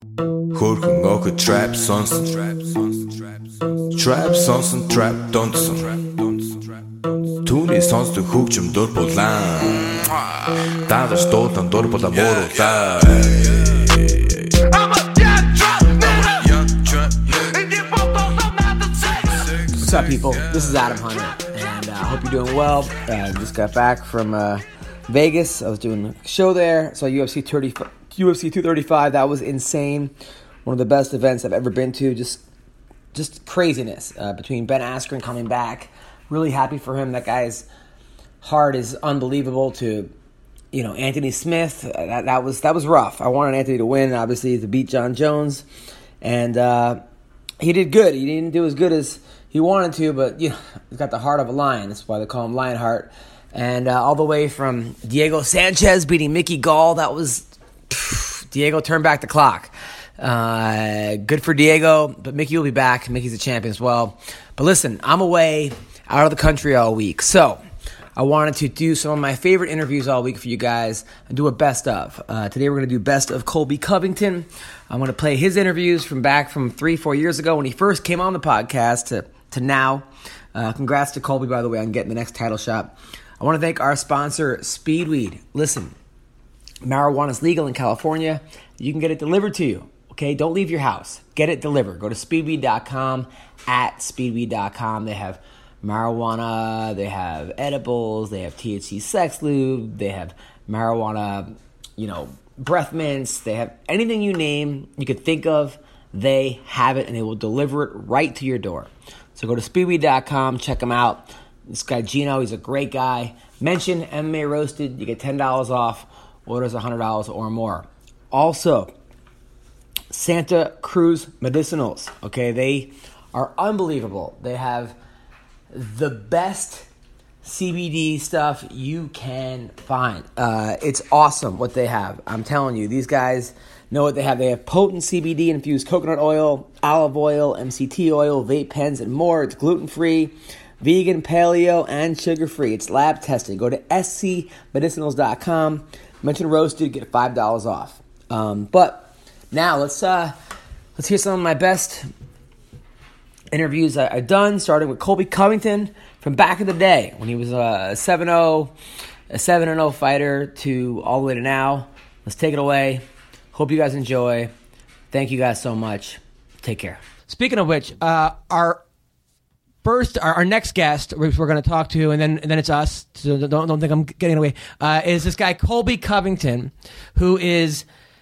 Хөрхөн охид trap сонсон Trap сонсон trap донсон Түүний сонсдог хөгжим дур булаан Дагаж дуудан дур булаа мууруулаа What's up, people? This is Adam Hunter, and I hope you're doing well. Just got back from Vegas. I was doing a show there. Saw UFC 235. That was insane. One of the best events I've ever been to. Just craziness between Ben Askren coming back. Really happy for him. That guy's heart is unbelievable. To Anthony Smith. That was rough. I wanted Anthony to win, obviously, to beat John Jones, and he did good. He didn't do as good as he wanted to, but he's got the heart of a lion. That's why they call him Lionheart. And all the way from Diego Sanchez beating Mickey Gall, that was Diego turned back the clock. Good for Diego, but Mickey will be back. Mickey's a champion as well. But listen, I'm away out of the country all week, so I wanted to do some of my favorite interviews all week for you guys and do a best of. Today we're going to do best of Colby Covington. I'm going to play his interviews from 3-4 years ago when he first came on the podcast to now. Congrats to Colby, by the way, on getting the next title shot. I want to thank our sponsor, Speedweed. Listen, marijuana is legal in California. You can get it delivered to you. Okay, don't leave your house. Get it delivered. Go to speedweed.com, @speedweed.com. They have marijuana, they have edibles, they have THC sex lube, they have marijuana, breath mints, they have anything you name, you could think of, they have it, and they will deliver it right to your door. So go to speedweed.com, check them out. This guy Gino, he's a great guy. Mention MMA Roasted, you get $10 off, orders $100 or more. Also, Santa Cruz Medicinals, okay? They are unbelievable. They have the best CBD stuff you can find. It's awesome what they have. I'm telling you, these guys know what they have. They have potent CBD infused coconut oil, olive oil, MCT oil, vape pens, and more. It's gluten-free, vegan, paleo, and sugar-free. It's lab tested. Go to scmedicinals.com. Mention Roasted, get $5 off. But now let's hear some of my best interviews I've done, starting with Colby Covington from back in the day when he was a 7-0 fighter to all the way to now. Let's take it away. Hope you guys enjoy. Thank you guys so much. Take care. Speaking of which, our next guest, which we're going to talk to, and then it's us, so don't think I'm getting away, is this guy Colby Covington, who is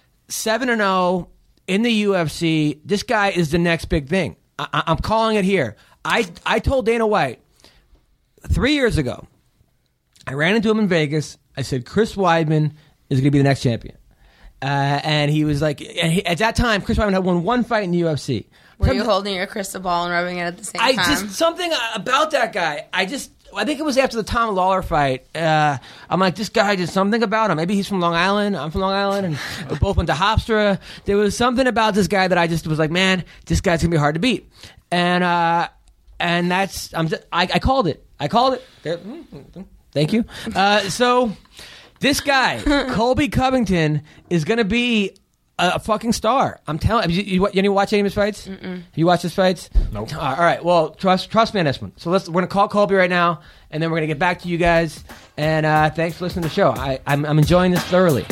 7-0 in the UFC. This guy is the next big thing. I'm calling it here. I told Dana White 3 years ago, I ran into him in Vegas. I said, Chris Weidman is going to be the next champion. And he was like, at that time, Chris Weidman had won one fight in the UFC. Were you holding your crystal ball and rubbing it at the same time? Something about that guy. I think it was after the Tom Lawler fight. I'm like, this guy did something about him. Maybe he's from Long Island. I'm from Long Island, and we both went to Hofstra. There was something about this guy that I just was like, man, this guy's gonna be hard to beat. And that's I called it. I called it. Thank you. So this guy, Colby Covington, is gonna be a fucking star. I'm telling you. You watch any of his fights? Mm-mm. You watch his fights? Nope. All right. Well, trust me on this one. So we're gonna call Colby right now, and then we're gonna get back to you guys. And thanks for listening to the show. I'm enjoying this thoroughly.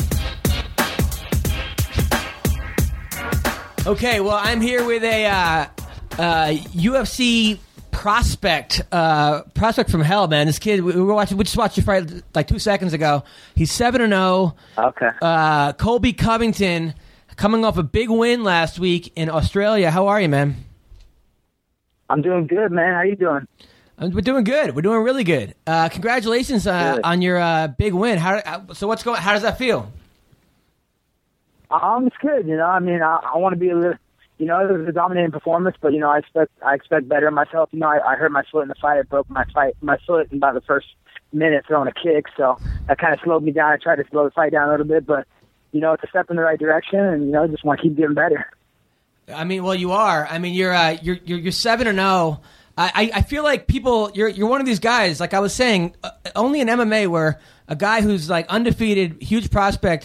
Okay. Well, I'm here with a UFC prospect from hell, man. This kid, we just watched your fight like 2 seconds ago. He's 7-0. Okay. Colby Covington, coming off a big win last week in Australia. How are you, man? I'm doing good, man. How you doing? We're doing good. We're doing really good. Congratulations on your big win. How does that feel? It's good. I mean, I want to be a little. It was a dominating performance, but I expect better of myself. I hurt my foot in the fight. I broke my foot in about the first minute throwing a kick, so that kind of slowed me down. I tried to slow the fight down a little bit, but it's a step in the right direction, and just want to keep getting better. I mean, well, you are. I mean, you're 7-0. I feel like people, you're one of these guys. Like I was saying, only in MMA where a guy who's like undefeated, huge prospect,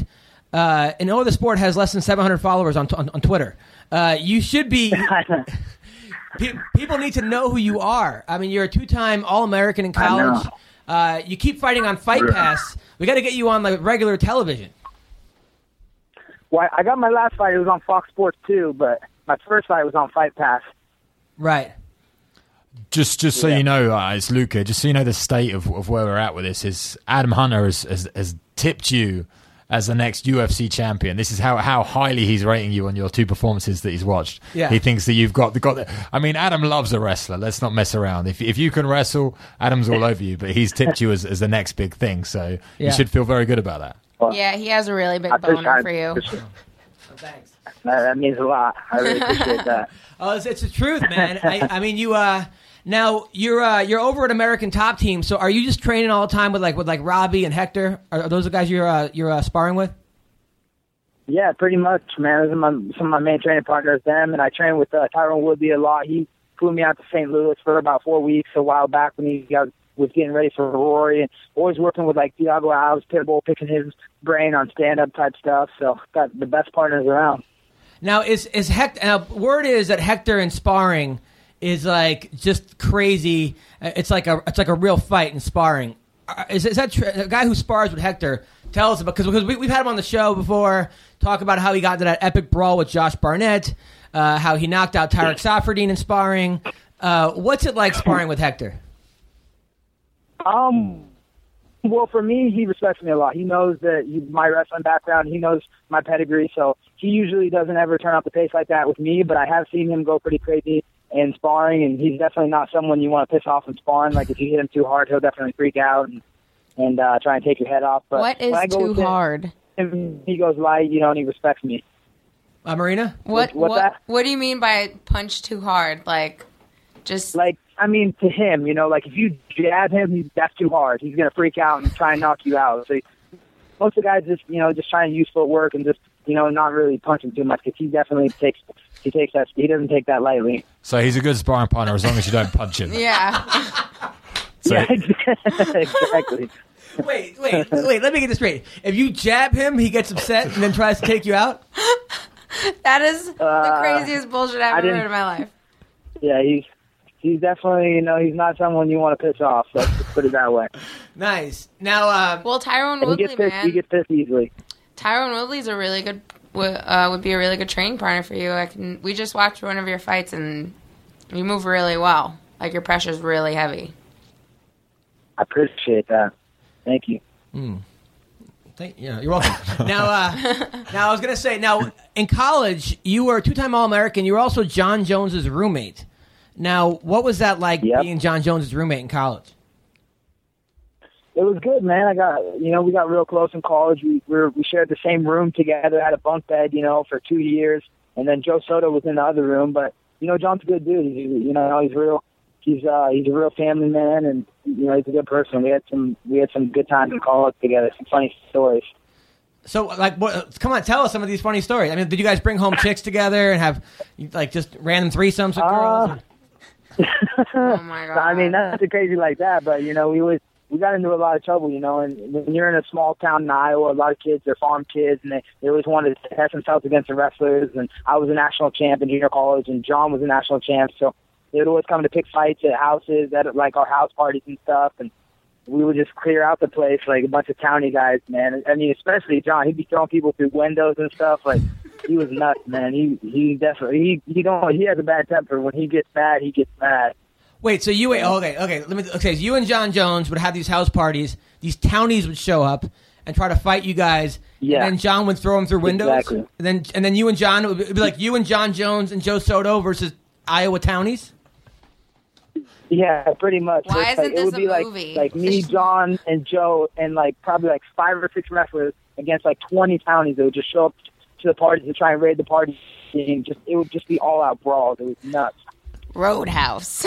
and no other sport has less than 700 followers on Twitter. You should be. People need to know who you are. I mean, you're a 2-time All-American in college. You keep fighting on Fight Pass. We got to get you on the regular television. Well, I got my last fight. It was on Fox Sports too, but my first fight was on Fight Pass. Right. Just so you know, it's Luca. Just so you know, the state of where we're at with this is Adam Hunter has tipped you as the next UFC champion. This is how highly he's rating you on your 2 performances that he's watched. Yeah. He thinks that you've got the. I mean, Adam loves a wrestler. Let's not mess around. If you can wrestle, Adam's all over you. But he's tipped you as the next big thing. So you should feel very good about that. Well, yeah, he has a really big boner for you. Thanks. That means a lot. I really appreciate that. Oh, it's the truth, man. I mean, you. Now you're over at American Top Team. So are you just training all the time with Robbie and Hector? Are those the guys you're sparring with? Yeah, pretty much, man. Those are some of my main training partners. Them, and I train with Tyron Woodley a lot. He flew me out to St. Louis for about 4 weeks a while back when he was getting ready for Rory, and always working with Thiago Alves, Pitbull, picking his brain on stand-up type stuff. So got the best partners around. Now is Hector? Word is that Hector in sparring is just crazy. It's like a real fight in sparring. Is that true? A guy who spars with Hector, tell us about, because we've had him on the show before, talk about how he got into that epic brawl with Josh Barnett, how he knocked out Tarek Safardine in sparring. What's it like sparring with Hector? Well, for me, he respects me a lot. He knows my wrestling background. He knows my pedigree, so he usually doesn't ever turn up the pace like that with me, but I have seen him go pretty crazy in sparring, and he's definitely not someone you want to piss off in sparring. If you hit him too hard, he'll definitely freak out and try and take your head off. But what is too hard? He goes light, and he respects me. Marina? What do you mean by punch too hard? To him, if you jab him, that's too hard. He's going to freak out and try and knock you out. So most of the guys just trying to use footwork and just, not really punching too much, because he definitely takes that. He doesn't take that lightly. So he's a good sparring partner as long as you don't punch him. Yeah. Yeah, exactly. Wait, let me get this straight. If you jab him, he gets upset and then tries to take you out? That is the craziest bullshit I've ever heard in my life. Yeah, he's definitely, he's not someone you want to piss off. Let's just put it that way. Nice. Now, well, Tyron Woodley, he gets pissed easily. Tyron Woodley's a really good, would be a really good training partner for you. We just watched one of your fights, and you move really well. Your pressure's really heavy. I appreciate that. Thank you. You're welcome. Now, I was gonna say, in college, you were a 2-time All-American. You were also John Jones's roommate. Now, what was that like, being John Jones's roommate in college? It was good, man. We got real close in college. We shared the same room together, had a bunk bed, for 2 years, and then Joe Soto was in the other room. But John's a good dude. He's real. He's a real family man, and he's a good person. We had some good times in college together. Some funny stories. So, come on, tell us some of these funny stories. I mean, did you guys bring home chicks together and have just random threesomes with girls? Oh my God! I mean, nothing crazy like that, but we got into a lot of trouble, and when you're in a small town in Iowa, a lot of kids, they're farm kids, and they always wanted to test themselves against the wrestlers, and I was a national champ in junior college, and John was a national champ, so they would always come to pick fights at houses, at our house parties and stuff, and we would just clear out the place like a bunch of townie guys, man. I mean, especially John, he'd be throwing people through windows and stuff. He was nuts, man. He definitely he has a bad temper. When he gets mad, he gets mad. Wait, so you okay? So you and John Jones would have these house parties. These townies would show up and try to fight you guys. Yeah. And then John would throw them through windows. Exactly. And then you and John, it would be like you and John Jones and Joe Soto versus Iowa townies. Yeah, pretty much. Why isn't this it would be a movie? Like me, John, and Joe, and probably 5 or 6 wrestlers against 20 townies that would just show up to the parties and try and raid the party. And it would just be all out brawls. It was nuts. Roadhouse.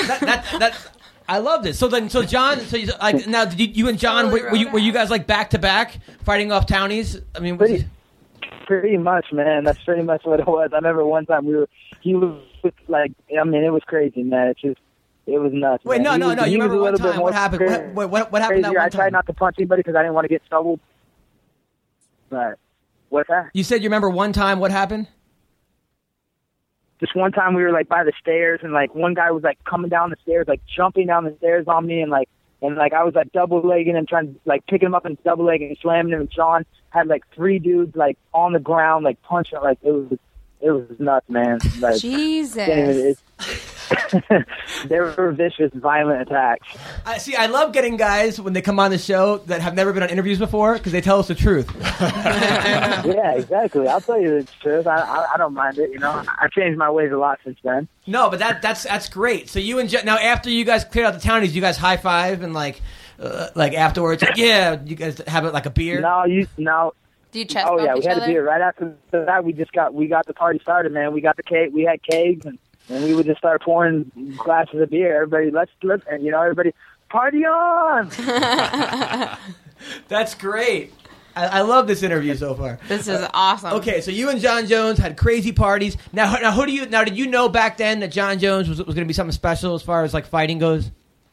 I love this. So John, now did you and John were you guys back to back fighting off townies? I mean, pretty much, man. That's pretty much what it was. I remember one time he was it was crazy, man. It was nuts. Wait, man. No. You remember one time? What happened? What happened that one time? I tried not to punch anybody because I didn't want to get troubled. But What's that? You said you remember one time. What happened? Just one time we were like by the stairs, and like one guy was like coming down the stairs, like jumping down the stairs on me, and like I was like double legging him, trying to like picking him up and double legging and slamming him. And Sean had like 3 dudes like on the ground, like punching. Like it was nuts, man. Like, Jesus. They were vicious, violent attacks. I love getting guys when they come on the show that have never been on interviews before because they tell us the truth. Yeah, exactly. I'll tell you the truth. I don't mind it. You know, I've changed my ways a lot since then. No, but that's great. So you and now after you guys cleared out the townies, you guys high five and like afterwards, like, yeah, you guys have like a beer. No. Do you chest Oh bump yeah, we each had other? a beer right after that. We got the party started, man. We got the cake. We had kegs, and we would just start pouring glasses of beer. Everybody, let's and everybody party on. That's great. I love this interview so far. This is awesome. Okay, so you and John Jones had crazy parties. Now did you know back then that John Jones was going to be something special as far as like fighting goes?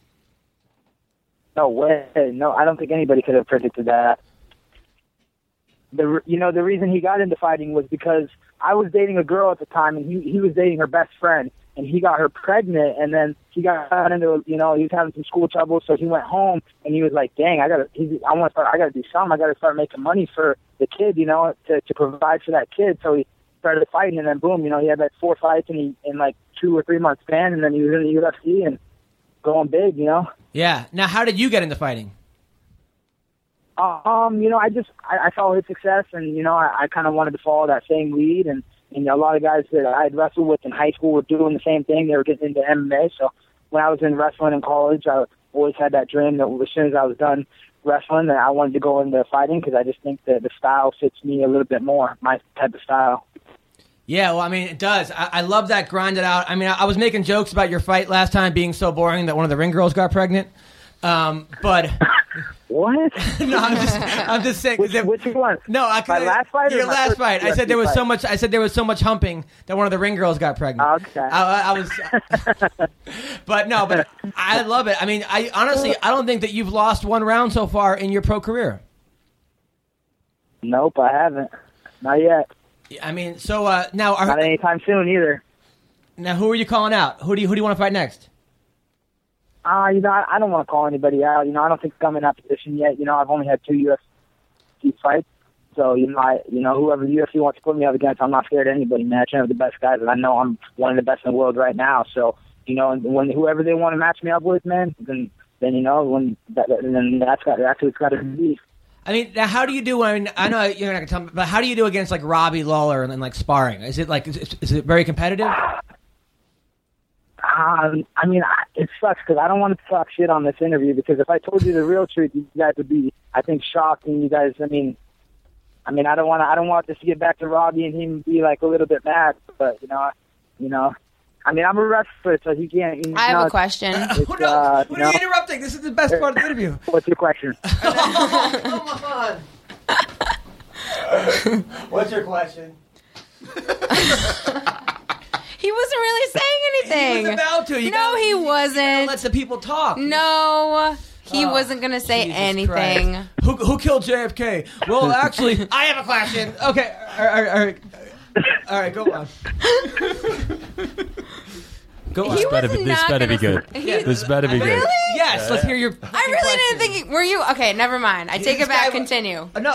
No way. No, I don't think anybody could have predicted that. The reason he got into fighting was because I was dating a girl at the time, and he was dating her best friend, and he got her pregnant, and then he got into, he was having some school trouble, so he went home, and he was like, dang, I gotta do something. I gotta start making money for the kid, to provide for that kid. So he started fighting, and then boom, he had like 4 fights in like 2 or 3 months span, and then he was in the UFC and going big, Yeah. Now, how did you get into fighting? I saw his success, and I kind of wanted to follow that same lead, and a lot of guys that I had wrestled with in high school were doing the same thing. They were getting into MMA. So when I was in wrestling in college, I always had that dream that as soon as I was done wrestling, that I wanted to go into fighting because I just think that the style fits me a little bit more, my type of style. Yeah, well, I mean, it does. I love that grinded out. I mean, I was making jokes about your fight last time being so boring that one of the ring girls got pregnant. But what? No, I'm just saying. Which one? No, my last fight. Your last fight. I said there was so much. I said there was so much humping that one of the ring girls got pregnant. Okay. I was. But I love it. I mean, I honestly don't think that you've lost one round so far in your pro career. Nope, I haven't. Not yet. I mean, so now not anytime soon either. Now, who are you calling out? Who do you want to fight next? I don't want to call anybody out. I don't think I'm in that position yet. I've only had 2 UFC fights. So, whoever the UFC wants to put me up against, I'm not scared of anybody, man. I train with the best guys, and I know I'm one of the best in the world right now. So, when whoever they want to match me up with, man, then that's who it's got to be. I mean, now how do you do? I mean, I know you're not gonna tell me, but how do you do against like Robbie Lawler and like sparring? Is it like is it very competitive? I mean, it sucks because I don't want to talk shit on this interview because if I told you the real truth, you guys would be, I think, shocked. And you guys, I mean, I don't want this to get back to Robbie and him be like a little bit mad. But I mean, I'm a wrestler, so he can't. I have a question. What are you interrupting? This is the best part of the interview. What's your question? Oh, come on. What's your question? He wasn't really saying anything. He was about to. He wasn't. Let the people talk. No, he wasn't going to say Jesus anything. Christ. Who killed JFK? Well, actually, I have a question. Okay, all right, go on. Go on. This better be good. This better be good. Really? Yes, let's hear your. I really didn't think. Were you okay? Never mind. I take it back. Continue. No.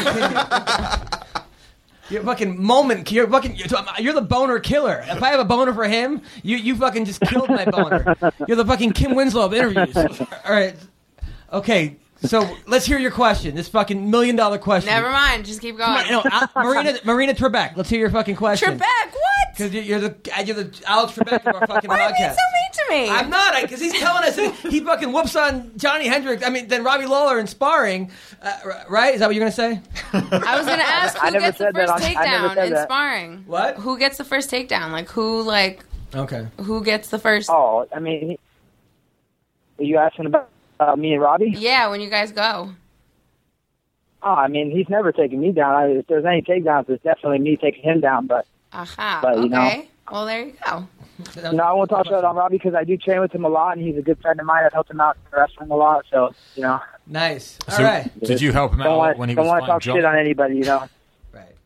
You're fucking moment. You're the boner killer. If I have a boner for him, you fucking just killed my boner. You're the fucking Kim Winslow of interviews. All right. Okay. So let's hear your question. This fucking $1 million question. Never mind. Just keep going. Marina Trebek. Let's hear your fucking question. Trebek, what? Because you're the Alex Trebek of our fucking Why are you being podcast. so mean to me? I'm not, because he's telling us that he fucking whoops on Johnny Hendricks. I mean, then Robbie Lawler in sparring, right? Is that what you're gonna say? I was gonna ask who gets the first takedown in sparring. What? Who gets the first takedown? Okay. Who gets the first? Oh, I mean, are you asking about me and Robbie? Yeah, when you guys go. Oh, I mean, he's never taken me down. If there's any takedowns, it's definitely me taking him down. But Okay. Well, there you go. I won't talk about it on Robbie because I do train with him a lot, and he's a good friend of mine. I've helped him out in wrestling a lot, so Nice. All So right. did you help him out when he was don't want to fighting talk John? shit on anybody, Right.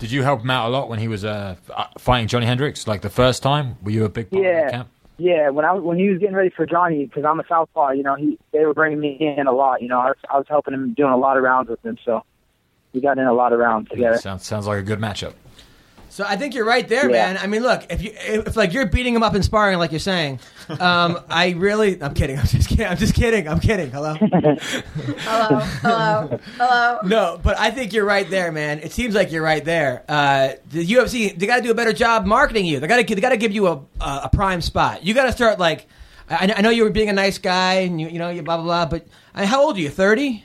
Did you help him out a lot when he was fighting Johnny Hendricks? Like the first time, were you a big part of the camp? Yeah, when he was getting ready for Johnny, because I'm a southpaw, they were bringing me in a lot. I was helping him, doing a lot of rounds with him, so we got in a lot of rounds together. Sounds like a good matchup. So I think you're right there, man. I mean, look, if like you're beating him up in sparring, like you're saying, I'm kidding. I'm just kidding. Hello. Hello. No, but I think you're right there, man. It seems like you're right there. The UFC, they got to do a better job marketing you. They got to give you a prime spot. You got to start like, I know you were being a nice guy and you blah blah blah. But how old are you? 30?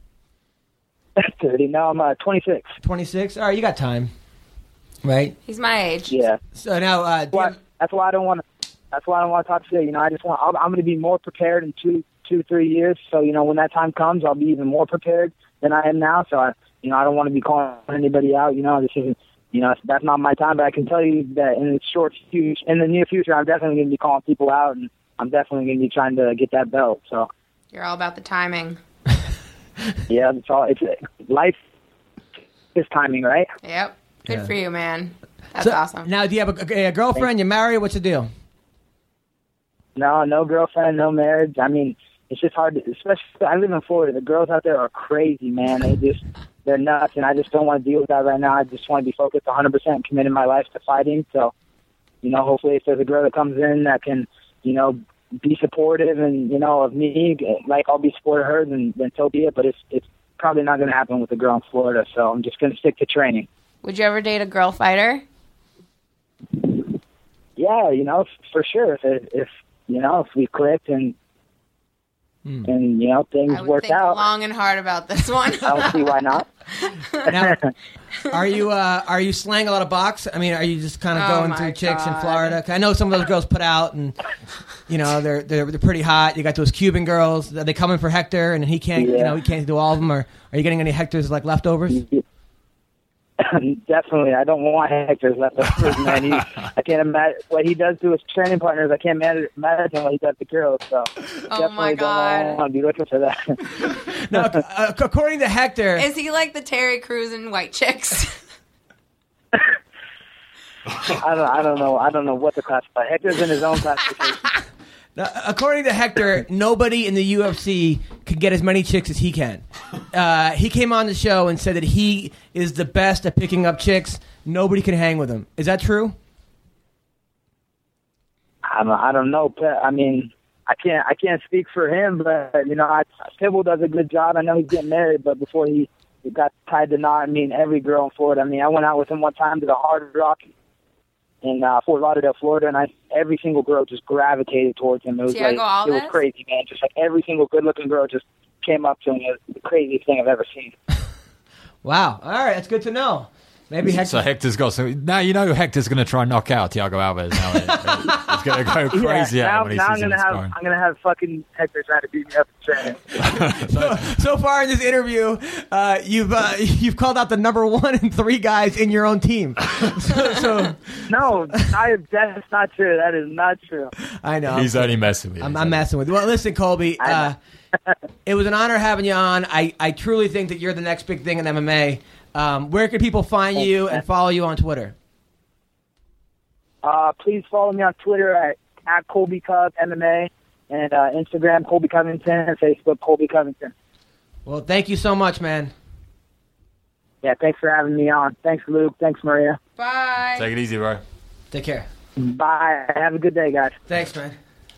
30. No, I'm 26. 26. All right, you got time. Right, he's my age. Yeah. So now, that's why I don't want to. That's why I don't want to talk to you. I just want. I'm going to be more prepared in 3 years. So when that time comes, I'll be even more prepared than I am now. So I don't want to be calling anybody out. This isn't. That's not my time. But I can tell you that in the near future, I'm definitely going to be calling people out, and I'm definitely going to be trying to get that belt. So you're all about the timing. Yeah, it's all. It's life is timing, right? Yep. Good for you, man. That's awesome. Now, do you have a girlfriend? You're married? What's the deal? No girlfriend, no marriage. I mean, it's just hard to, especially, I live in Florida. The girls out there are crazy, man. They're nuts, and I just don't want to deal with that right now. I just want to be focused 100%, committing my life to fighting. So, hopefully if there's a girl that comes in that can, be supportive and, of me, like I'll be supportive of her, then so be it. But it's probably not going to happen with a girl in Florida, so I'm just going to stick to training. Would you ever date a girl fighter? Yeah, for sure. If we clicked and things worked out. I would think long and hard about this one. I don't see why not. Now, are you slaying a lot of box? I mean, are you just kind of going through chicks in Florida? 'Cause I know some of those girls put out, and they're pretty hot. You got those Cuban girls. They come in for Hector, and he can't he can't do all of them. Or are you getting any Hectors like leftovers? Definitely, I don't want Hector's leftovers, man. I can't imagine what he does to his training partners. I can't imagine what he does to girls. So definitely don't want to be looking for that. No, according to Hector, is he like the Terry Crews and White Chicks? I don't know. I don't know what to classify. Hector's in his own classification. Now, according to Hector, nobody in the UFC can get as many chicks as he can. He came on the show and said that he is the best at picking up chicks. Nobody can hang with him. Is that true? I don't know. I mean, I can't speak for him, but Pitbull does a good job. I know he's getting married, but before he got tied to knot, every girl in Florida. I went out with him one time to the Hard Rock in Fort Lauderdale, Florida, and every single girl just gravitated towards him. It was it was crazy, man. Just like every single good-looking girl just came up to him. It was the craziest thing I've ever seen. Wow. All right, that's good to know. Maybe Hector. So Hector's got some. Now Hector's going to try and knock out Thiago Alves. Now he's going to go crazy at him when he sees him sparring. I'm going to have fucking Hector trying to beat me up in training. So far in this interview, you've called out the number 1 and 3 guys in your own team. No, that's not true. That is not true. I know. He's only messing with you. I'm messing with you. Well, listen, Colby. It was an honor having you on. I truly think that you're the next big thing in MMA. Where can people find you and follow you on Twitter? Please follow me on Twitter at Colby Cov MMA and Instagram Colby Covington and Facebook Colby Covington. Well, thank you so much, man. Yeah, thanks for having me on. Thanks, Luke. Thanks, Maria. Bye. Take it easy, bro. Take care. Bye. Have a good day, guys. Thanks, man.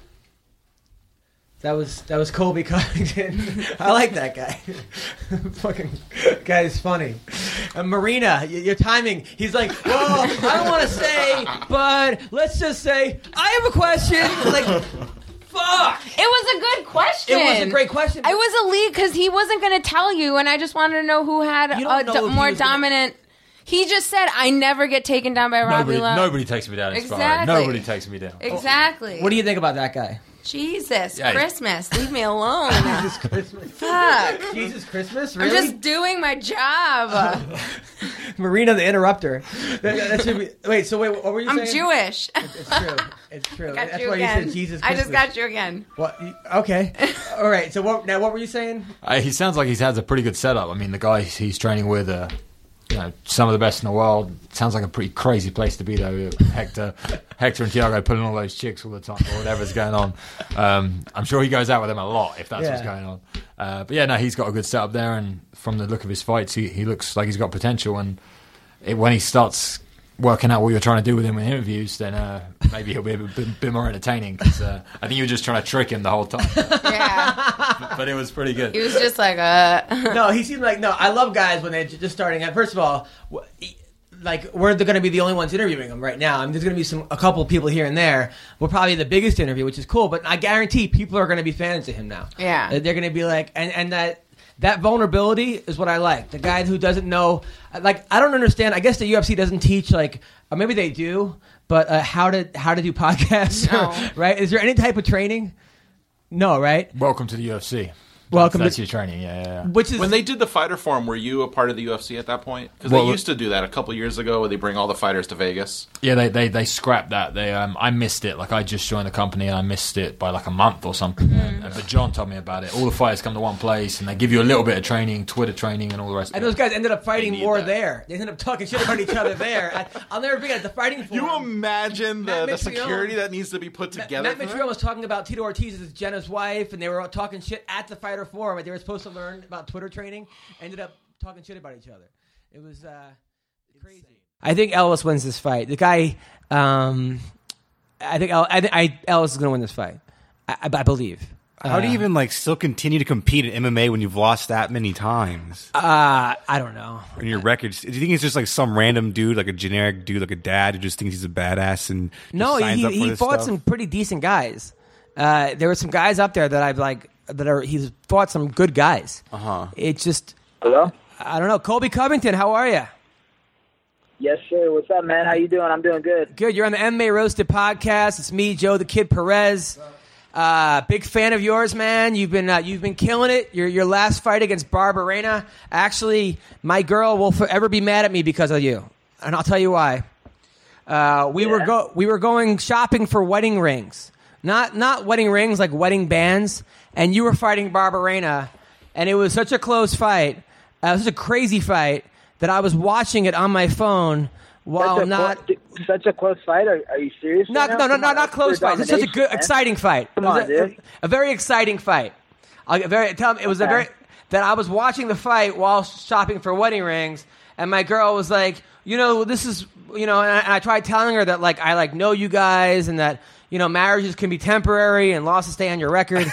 That was Colby Covington. I like that guy. Fucking guy is funny. Marina, your timing. He's like, well, I don't want to say, but let's just say I have a question. Like, fuck. It was a good question. It was a great question. It was a lead because he wasn't going to tell you, and I just wanted to know who had a more dominant. He just said, I never get taken down by Robbie Love. Nobody takes me down in sparring. Exactly. Nobody takes me down. Exactly. What do you think about that guy? Jesus, Yeah. Christmas. Leave me alone. Jesus Christmas. Fuck. Jesus Christmas? Really? I'm just doing my job. Marina the Interrupter. That should be, wait, what were you saying? I'm Jewish. It's true. It's true. Got That's you why again. you said Jesus I Christmas. just got you again. What? Okay. All right. So what were you saying? He sounds like he has a pretty good setup. I mean, the guy he's training with, some of the best in the world. Sounds like a pretty crazy place to be, though. Hector and Thiago pulling all those chicks all the time, or whatever's going on. I'm sure he goes out with them a lot if that's what's going on. But yeah, no, he's got a good setup there, and from the look of his fights, he looks like he's got potential. And when he starts working out what you're trying to do with him in interviews, then maybe he'll be a bit more entertaining. Because I think you were just trying to trick him the whole time. Yeah. But it was pretty good. He was just like, No, he seemed like, I love guys when they're just starting out. First of all, like, we're going to be the only ones interviewing him right now. I mean, there's going to be a couple of people here and there. We're probably the biggest interview, which is cool. But I guarantee people are going to be fans of him now. Yeah. They're going to be like, and that vulnerability is what I like. The guy who doesn't know, like, I don't understand. I guess the UFC doesn't teach, like, or maybe they do, but how to do podcasts, No. right? Is there any type of training? No, right? Welcome to the UFC. Welcome That's to your training, yeah. Which is When they did the Fighter Forum, were you a part of the UFC at that point? Because Well, they used to do that a couple years ago, where they bring all the fighters to Vegas. Yeah, they scrapped that. They I missed it. Like, I just joined the company and I missed it by like a month or something. But John told me about it. All the fighters come to one place and they give you a little bit of training, Twitter training, and all the rest. And of those it. guys ended up fighting They need more that. there. They ended up talking shit about each other there. I'll never forget it. The fighting forum. You imagine Matt the Mitrione- security that needs to be put together? Matt Mitrione was talking about Tito Ortiz as Jenna's wife, and they were all talking shit at the Fighter Forum. They were supposed to learn about Twitter training. Ended up talking shit about each other. It was crazy. I think Ellis wins this fight. The guy, I think Ellis is going to win this fight. I believe. How do you even still continue to compete in MMA when you've lost that many times? I don't know. In your records, do you think it's just like some random dude, like a generic dude, like a dad who just thinks he's a badass and No, signs up for he this fought stuff? some pretty decent guys. There were some guys up there that he's fought some good guys. It's just, Hello? I don't know. Colby Covington, how are you? Yes, sir. What's up, man? How you doing? I'm doing good. Good. You're on the MMA Roasted podcast. It's me, Joe the Kid Perez. Big fan of yours, man. You've been killing it. Your last fight against Barberena. Actually, my girl will forever be mad at me because of you, and I'll tell you why. We were going shopping for wedding rings, not wedding rings like wedding bands, and you were fighting Barberena, and it was such a close fight. It was such a crazy fight that I was watching it on my phone while such a close fight. Are you serious? Not close fight. It's such a good, exciting fight. Come on, dude. A very exciting fight. That I was watching the fight while shopping for wedding rings, and my girl was like, this is, and I tried telling her that I know you guys, and that marriages can be temporary and losses stay on your record,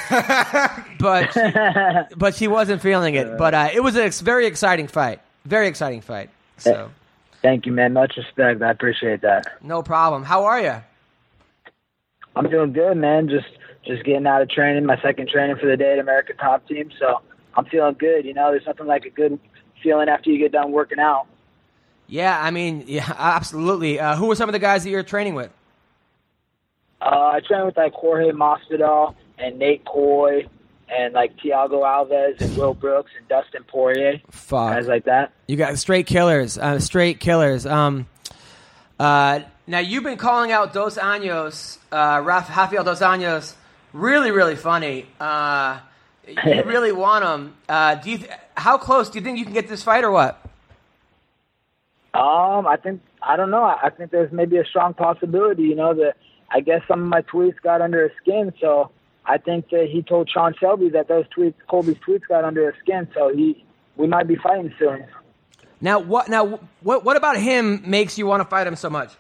but she wasn't feeling it. But it was a very exciting fight. Very exciting fight. So. Thank you, man. Much respect. I appreciate that. No problem. How are you? I'm doing good, man. Just getting out of training, my second training for the day at American Top Team. So I'm feeling good. There's nothing like a good feeling after you get done working out. Yeah, I mean, yeah, absolutely. Who were some of the guys that you're training with? I train with Jorge Masvidal and Nate Coy and Thiago Alves and Will Brooks and Dustin Poirier. Fuck. Guys like that. You got straight killers. Now, you've been calling out Dos Anjos, Rafael Dos Anjos, really, really funny. You really want him. How close do you think you can get this fight or what? I don't know. I think there's maybe a strong possibility, that I guess some of my tweets got under his skin, so I think that he told Sean Shelby that Colby's tweets got under his skin, so we might be fighting soon. Now what about him makes you want to fight him so much?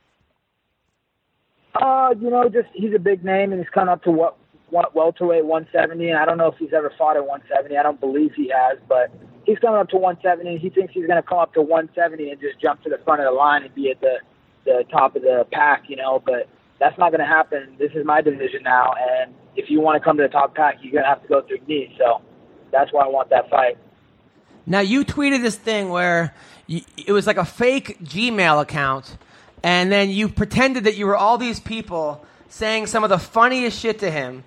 Just he's a big name and he's coming up to welterweight 170, and I don't know if he's ever fought at 170. I don't believe he has, but he's coming up to 170, and he thinks he's going to come up to 170 and just jump to the front of the line and be at the top of the pack, but that's not going to happen. This is my division now, and if you want to come to the top pack, you're going to have to go through me, so that's why I want that fight. Now, you tweeted this thing where it was like a fake Gmail account, and then you pretended that you were all these people saying some of the funniest shit to him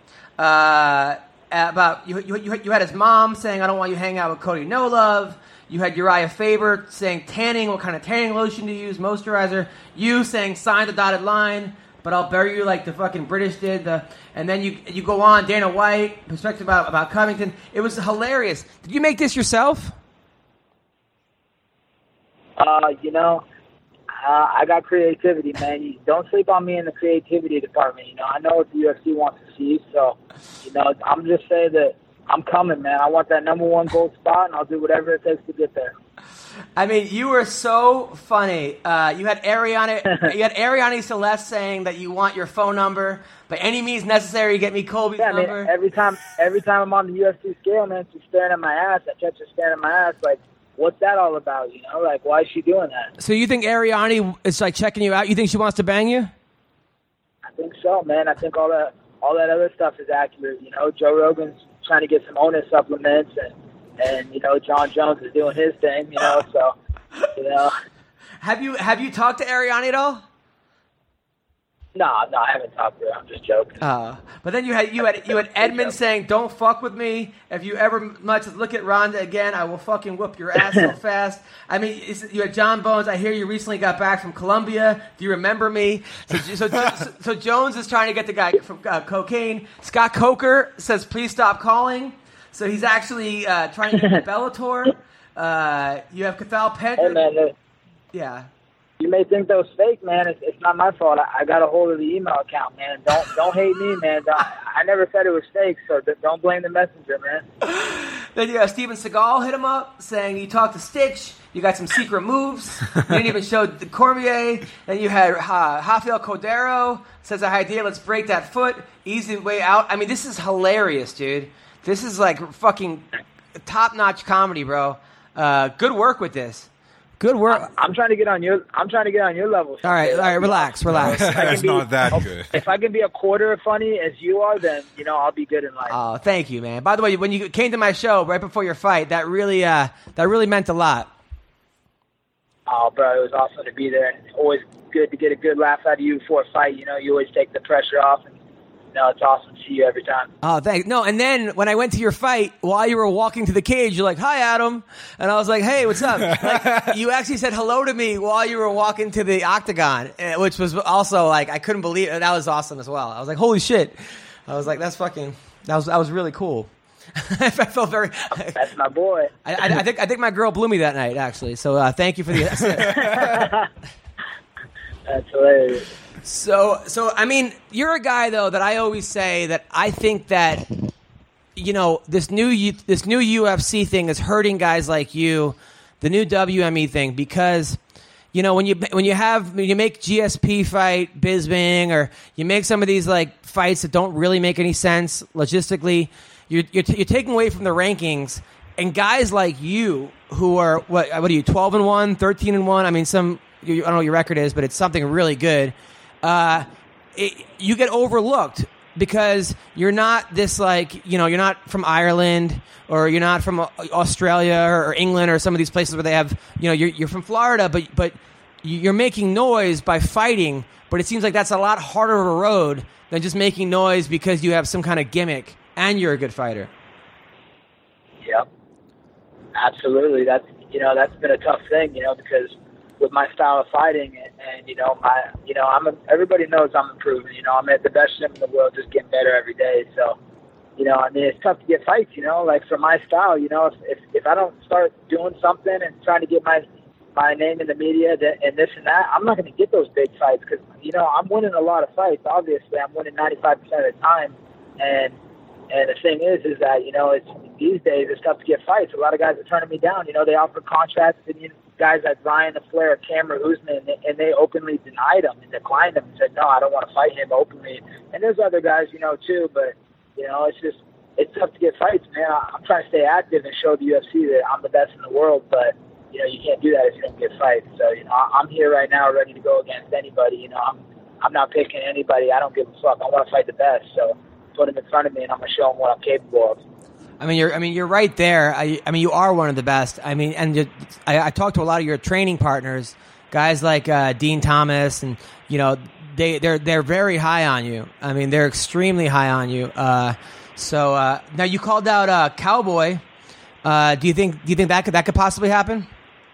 about you had his mom saying, "I don't want you hanging out with Cody No Love." You had Uriah Faber saying tanning, what kind of tanning lotion to use, moisturizer. You saying sign the dotted line, but I'll bury you like the fucking British did. And then you go on, Dana White, perspective about Covington. It was hilarious. Did you make this yourself? You know, I got creativity, man. You don't sleep on me in the creativity department. You know, I know what the UFC wants to see, so, you know, I'm just saying that I'm coming, man. I want that number one gold spot, and I'll do whatever it takes to get there. I mean, you were so funny. You had Ariane Celeste saying that you want your phone number by any means necessary. Get me Colby's number. Man, every time I'm on the UFC scale, man, she's staring at my ass. I catch her staring at my ass, like, what's that all about? You know, like, why is she doing that? So you think Ariane is like checking you out? You think she wants to bang you? I think so, man. I think all that other stuff is accurate. You know, Joe Rogan's trying to get some onus supplements, and you know, John Jones is doing his thing. You know, so you know. Have you talked to Ariane at all? No, I haven't talked to her. I'm just joking. But then you had Edmund saying, "Don't fuck with me. If you ever much look at Ronda again, I will fucking whoop your ass so fast." I mean, you had John Bones. I hear you recently got back from Colombia. Do you remember me? So Jones is trying to get the guy from cocaine. Scott Coker says, "Please stop calling." So he's actually trying to get the Bellator. You have Cathal Pendrick. Hey, man, yeah. You may think those fake, man. It's not my fault. I got a hold of the email account, man. Don't hate me, man. I never said it was fake, so don't blame the messenger, man. Then you have Steven Seagal hit him up saying you talked to Stitch. You got some secret moves. You didn't even show the Cormier. Then you had Rafael Cordero says, idea, let's break that foot. Easy way out. I mean, this is hilarious, dude. This is like fucking top-notch comedy, bro. Good work with this. Good work. I'm trying to get on your level. All right, relax. That's not that good. If I can be a quarter as funny as you are, then you know I'll be good in life. Oh, thank you, man. By the way, when you came to my show right before your fight, that really meant a lot. Oh, bro, it was awesome to be there. It's always good to get a good laugh out of you before a fight. You know, you always take the pressure off. And, no, it's awesome to see you every time. Oh, thanks. No, and then when I went to your fight, while you were walking to the cage, you're like, "Hi, Adam," and I was like, "Hey, what's up?" Like, you actually said hello to me while you were walking to the octagon, which was also like I couldn't believe it. That was awesome as well. I was like, "Holy shit!" I was like, "That was really cool." I felt very. That's my boy. I think my girl blew me that night, actually. So thank you for the. That's hilarious. So I mean, you're a guy though that I always say that I think that you know this new UFC thing is hurting guys like you, the new WME thing, because you know when you make GSP fight Bisping, or you make some of these like fights that don't really make any sense logistically, you're taking away from the rankings, and guys like you who are what are you 12-1, 13-1? I mean, I don't know what your record is, but it's something really good. You get overlooked because you're not this like, you know, you're not from Ireland, or you're not from Australia or England or some of these places where they have, you know, you're from Florida, but you're making noise by fighting, but it seems like that's a lot harder of a road than just making noise because you have some kind of gimmick and you're a good fighter. Yep. Absolutely. That's been a tough thing, you know, because with my style of fighting, and everybody knows I'm improving. You know, I'm at the best gym in the world, just getting better every day. So, you know, I mean, it's tough to get fights. You know, like for my style, you know, if I don't start doing something and trying to get my name in the media and this and that, I'm not going to get those big fights because you know I'm winning a lot of fights. Obviously, I'm winning 95% of the time, and the thing is that you know it's these days it's tough to get fights. A lot of guys are turning me down. You know, they offer contracts and guys like Ryan Flair, Cameron Usman, and they openly denied him and declined him and said, no, I don't want to fight him openly. And there's other guys, you know, too, but, you know, it's tough to get fights, man. I'm trying to stay active and show the UFC that I'm the best in the world, but, you know, you can't do that if you don't get fights. So, you know, I'm here right now ready to go against anybody. You know, I'm not picking anybody. I don't give a fuck. I want to fight the best. So put him in front of me and I'm going to show him what I'm capable of. I mean, you're right there. I mean, you are one of the best. I mean, and I talked to a lot of your training partners, guys like Dean Thomas, and you know, they're very high on you. I mean, they're extremely high on you. So now you called out Cowboy. Do you think that could possibly happen?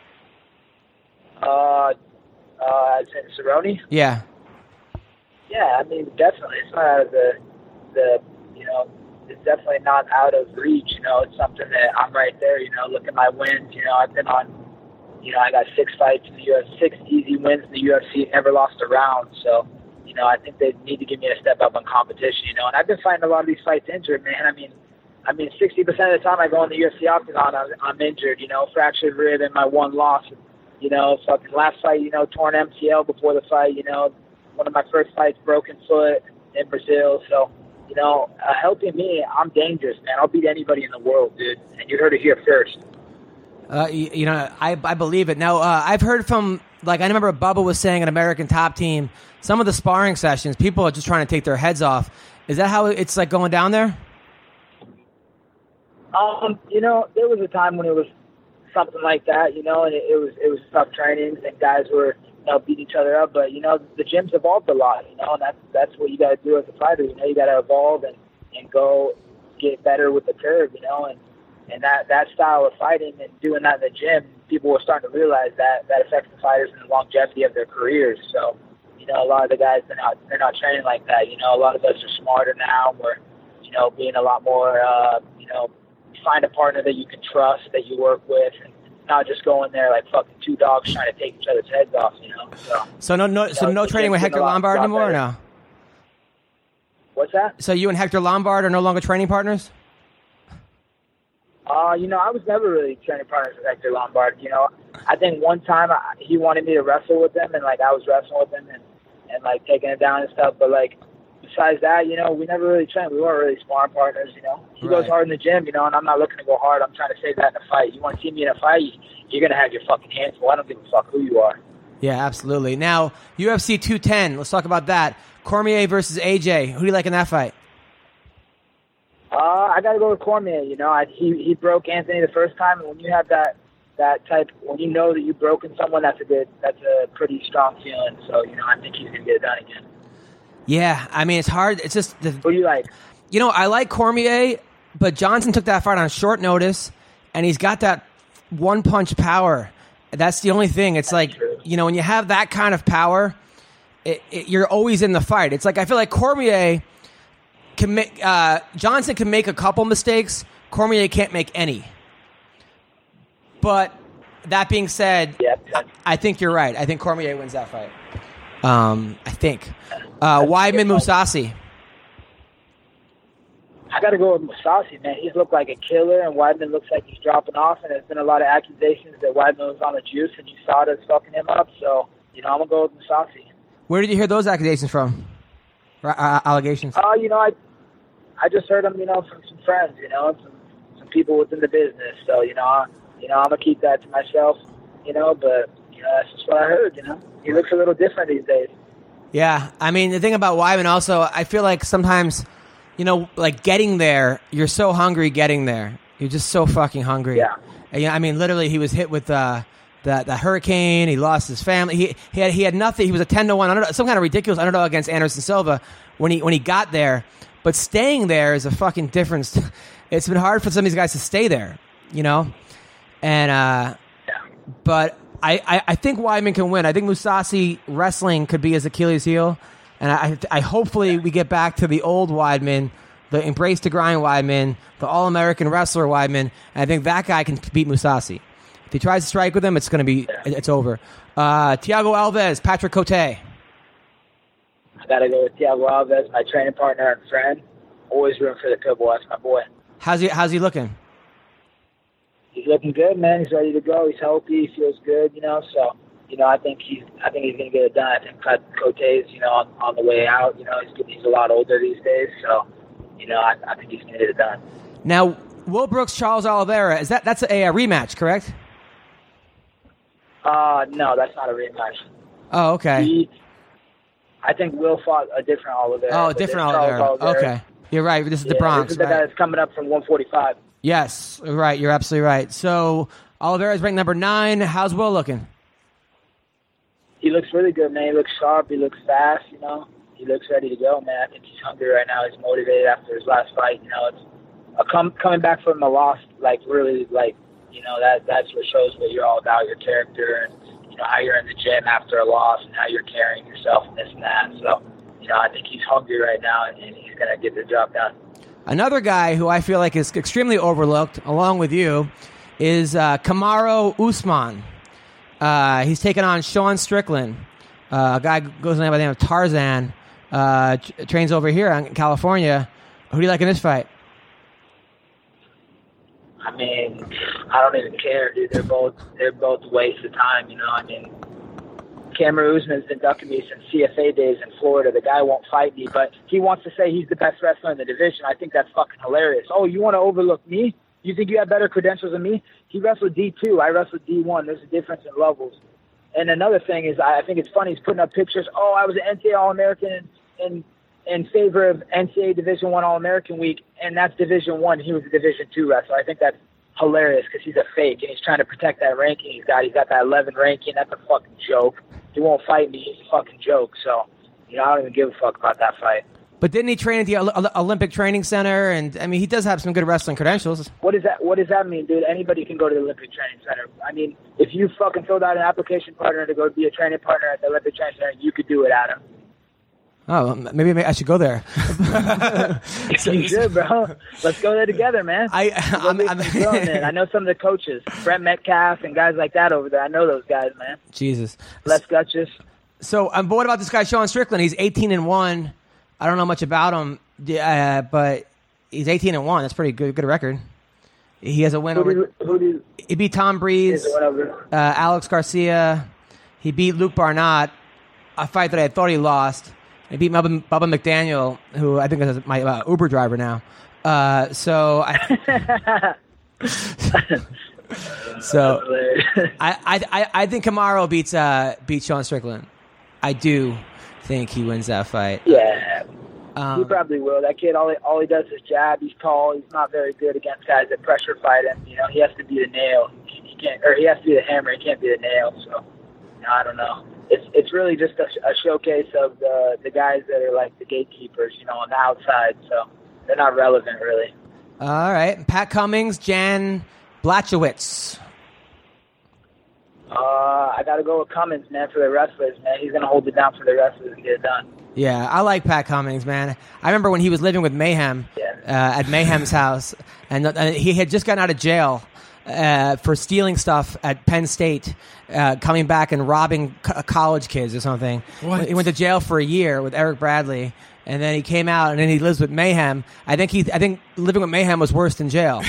As in Cerrone? Yeah. Yeah, I mean, definitely. It's not out of the you know. It's definitely not out of reach, you know. It's something that I'm right there, you know. Look at my wins, you know. I've been on you know, I got 6 fights in the UFC, 6 easy wins in the UFC, never lost a round. So, you know, I think they need to give me a step up in competition, you know. And I've been fighting a lot of these fights injured, man. I mean, 60% of the time I go in the UFC octagon, I'm injured, you know, fractured rib in my one loss. You know, fucking last fight, you know, torn MCL before the fight, you know, one of my first fights, broken foot in Brazil. So, you know, helping me, I'm dangerous, man. I'll beat anybody in the world, dude. And you heard it here first. You know, I believe it. Now, I've heard from, like, I remember Bubba was saying at American Top Team, some of the sparring sessions, people are just trying to take their heads off. Is that how it's, like, going down there? You know, there was a time when it was something like that, you know, and it was tough trainings and guys were, you know, beating each other up. But, you know, the gym's evolved a lot, you know, and that's what you got to do as a fighter. You know, you got to evolve and go get better with the curve, you know, and that style of fighting and doing that in the gym, people were starting to realize that affects the fighters and the longevity of their careers. So, you know, a lot of the guys, they're not training like that. You know, a lot of us are smarter now. We're, you know, being a lot more, you know, find a partner that you can trust, that you work with, and not just go in there like fucking two dogs trying to take each other's heads off, you know. So no training with Hector Lombard anymore, or no? What's that? So you and Hector Lombard are no longer training partners? You know, I was never really training partners with Hector Lombard. You know, I think one time he wanted me to wrestle with him, and like I was wrestling with him and like taking it down and stuff. But like besides that, you know, we never really trained. We weren't really sparring partners. You know, he goes hard in the gym, you know, and I'm not looking to go hard. I'm trying to save that in a fight. You want to see me in a fight, you're gonna have your fucking hands full. I don't give a fuck who you are. Yeah, absolutely. Now UFC 210. Let's talk about that. Cormier versus AJ. Who do you like in that fight? I got to go with Cormier. You know, he broke Anthony the first time, and when you have that type, when you know that you've broken someone, that's a pretty strong feeling. So, you know, I think he's gonna get it done again. Yeah, I mean, it's hard. It's just who do you like? You know, I like Cormier, but Johnson took that fight on short notice, and he's got that one punch power. That's the only thing. It's like, you know, when you have that kind of power, you're always in the fight. It's like I feel like Cormier can make Johnson can make a couple mistakes. Cormier can't make any. But that being said, I think you're right. I think Cormier wins that fight. I think. Weidman Mousasi. I got to go with Mousasi, man. He's looked like a killer, and Weidman looks like he's dropping off, and there's been a lot of accusations that Weidman was on the juice, and USADA's fucking him up. So, you know, I'm going to go with Mousasi. Where did you hear those accusations from? Allegations? You know, I just heard them, you know, from some friends, you know, some people within the business. So, you know, I'm going to keep that to myself, you know, but, you know, that's just what I heard, you know. He looks a little different these days. Yeah, I mean, the thing about Weidman also, I feel like sometimes, you know, like getting there, you're so hungry getting there. You're just so fucking hungry. Yeah. And, I mean, literally, he was hit with the hurricane. He lost his family. He had nothing. He was a 10-1 underdog, some kind of ridiculous underdog against Anderson Silva when he got there. But staying there is a fucking difference. It's been hard for some of these guys to stay there, you know. And but I think Weidman can win. I think Mousasi wrestling could be his Achilles heel, and I hopefully we get back to the old Weidman, the embrace to grind Weidman, the All-American wrestler Weidman. And I think that guy can beat Mousasi. If he tries to strike with him, it's going to be it's over. Thiago Alves, Patrick Cote. I got to go with Thiago Alves, my training partner and friend. Always rooting for the Pitbull. That's my boy. How's he looking? He's looking good, man. He's ready to go. He's healthy. He feels good, you know. So, you know, I think he's going to get it done. I think Cote is, you know, on the way out. You know, he's a lot older these days. So, you know, I think he's going to get it done. Now, Will Brooks, Charles Oliveira, that's a rematch, correct? No, that's not a rematch. Oh, okay. I think Will fought a different Oliveira. Oh, a different Oliveira. Okay. You're right. This is the Bronx. This is the guy that's coming up from 145. Yes, right. You're absolutely right. So, Oliveira's ranked number 9. How's Will looking? He looks really good, man. He looks sharp. He looks fast, you know. He looks ready to go, man. I think he's hungry right now. He's motivated after his last fight. You know, it's coming back from a loss, like, really, like, you know, that's what shows what you're all about, your character, and, you know, how you're in the gym after a loss and how you're carrying yourself and this and that. So, you know, I think he's hungry right now, and he's going to get the job done. Another guy who I feel like is extremely overlooked, along with you, is Kamaru Usman. He's taking on Sean Strickland, a guy who goes by the name of Tarzan. Trains over here in California. Who do you like in this fight? I mean, I don't even care, dude. They're both waste of time, you know. I mean, Cameron Usman's been ducking me since CFA days in Florida. The guy won't fight me, but he wants to say he's the best wrestler in the division. I think that's fucking hilarious. Oh, you want to overlook me? You think you have better credentials than me? He wrestled D2. I wrestled D1. There's a difference in levels. And another thing is, I think it's funny, he's putting up pictures. Oh, I was an NCAA All-American in favor of NCAA Division I All-American week, and that's Division I. He was a Division II wrestler. I think that's hilarious because he's a fake, and he's trying to protect that ranking he's got. He's got that 11 ranking. That's a fucking joke. He won't fight me. He's a fucking joke. So, you know, I don't even give a fuck about that fight. But didn't he train at the Olympic Training Center? And, I mean, he does have some good wrestling credentials. What does that mean, dude? Anybody can go to the Olympic Training Center. I mean, if you fucking filled out an application partner to go be a training partner at the Olympic Training Center, you could do it, Adam. Oh, maybe I should go there. You should, bro. Let's go there together, man. I'm I know some of the coaches, Brent Metcalf and guys like that over there. I know those guys, man. Jesus. Les Gutches. So, but what about this guy, Sean Strickland? He's 18-1. I don't know much about him, but he's 18-1. That's pretty good record. He has a win over. He beat Tom Breeze, Alex Garcia. He beat Luke Barnott, a fight that I thought he lost. He beat Bubba McDaniel, who I think is my Uber driver now. I think Kamaru beats Sean Strickland. I do think he wins that fight. Yeah, he probably will. That kid, all he does is jab. He's tall. He's not very good against guys that pressure fight him. You know, he has to be the nail. He has to be the hammer. He can't be the nail. So, I don't know. It's really just a showcase of the guys that are like the gatekeepers, you know, on the outside. So they're not relevant, really. All right. Pat Cummings, Jan Blachowicz. I got to go with Cummings, man, for the wrestlers, man. He's going to hold it down for the wrestlers and get it done. Yeah, I like Pat Cummings, man. I remember when he was living with Mayhem at Mayhem's house, and he had just gotten out of jail for stealing stuff at Penn State, coming back and robbing college kids or something. What? He went to jail for a year with Eric Bradley, and then he came out, and then he lives with Mayhem. I think living with Mayhem was worse than jail.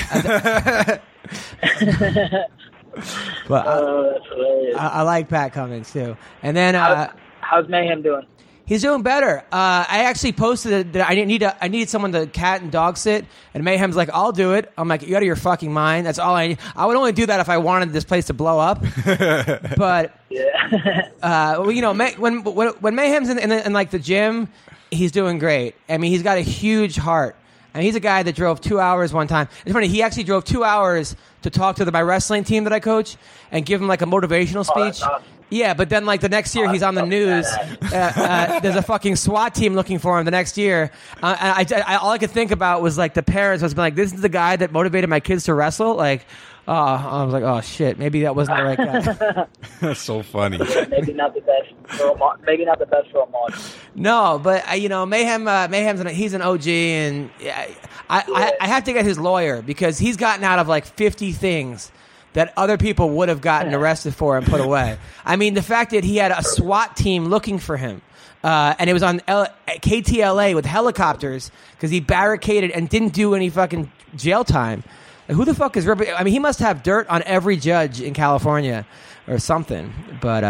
But that's hilarious. I like Pat Cummings too. And then how's Mayhem doing? He's doing better. I actually posted that I needed someone to cat and dog sit, and Mayhem's like, I'll do it. I'm like, you out of your fucking mind? That's all I need. I would only do that if I wanted this place to blow up. But well, you know, when Mayhem's in like the gym, he's doing great. I mean, he's got a huge heart. And he's a guy that drove 2 hours one time. It's funny, he actually drove 2 hours to talk to my wrestling team that I coach and give them like a motivational speech. Awesome. Yeah, but then like the next year he's on the news. There's a fucking SWAT team looking for him the next year. All I could think about was like the parents was like, this is the guy that motivated my kids to wrestle. Like, I was like, oh shit, maybe that wasn't the right guy. That's so funny. Maybe not the best role model. No, but you know, Mayhem's he's an OG, and I have to get his lawyer because he's gotten out of like 50 things that other people would have gotten arrested for and put away. I mean, the fact that he had a SWAT team looking for him, and it was on KTLA with helicopters because he barricaded and didn't do any fucking jail time. Like, who the fuck is... I mean, he must have dirt on every judge in California or something. But,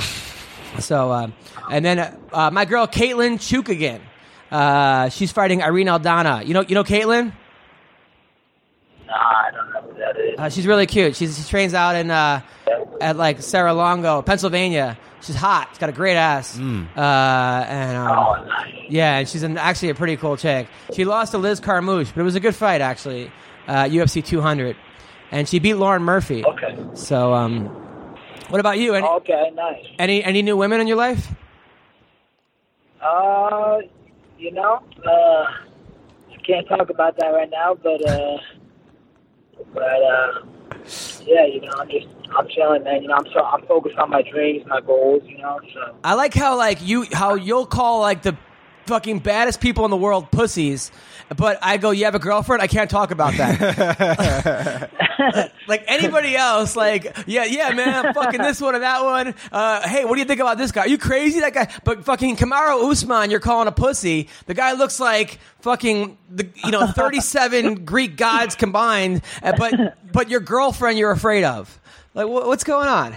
and then my girl Caitlin Chukagian. She's fighting Irene Aldana. You know Caitlin? Nah, I don't know who that is. She's really cute. She trains out in at like Serra-Longo, Pennsylvania. She's hot. She's got a great ass. Nice. Yeah, and she's actually a pretty cool chick. She lost to Liz Carmouche, but it was a good fight actually. UFC 200, and she beat Lauren Murphy. Okay. So, what about you? Okay, nice. Any new women in your life? You know, I can't talk about that right now, but yeah, you know, I'm chilling, man. You know, I'm focused on my dreams, my goals. You know, so I like how you'll call like the fucking baddest people in the world pussies, but I go, you have a girlfriend? I can't talk about that. Like anybody else, like, yeah, man, I'm fucking this one or that one. Hey, what do you think about this guy? Are you crazy? That guy, but fucking Kamaru Usman, you're calling a pussy. The guy looks like fucking 37 Greek gods combined, but your girlfriend you're afraid of. Like, what's going on?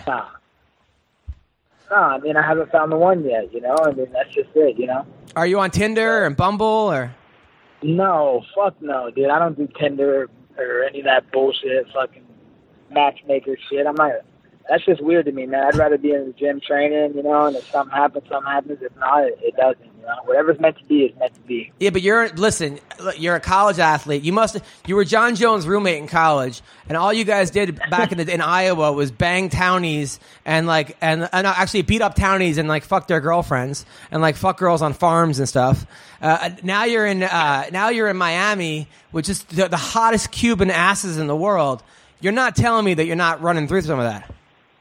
I mean, I haven't found the one yet, I mean, that's just it, Are you on Tinder and Bumble or? No, fuck no, dude. I don't do Tinder or any of that bullshit, fucking matchmaker shit. I'm not. That's just weird to me, man. I'd rather be in the gym training, and if something happens, something happens. If not, it doesn't. Whatever's meant to be is meant to be. Yeah, but you're a college athlete. You were John Jones' roommate in college, and all you guys did back in Iowa was bang townies and actually beat up townies and like fuck their girlfriends and like fuck girls on farms and stuff. Now you're in Miami, which is the hottest Cuban asses in the world. You're not telling me that you're not running through some of that.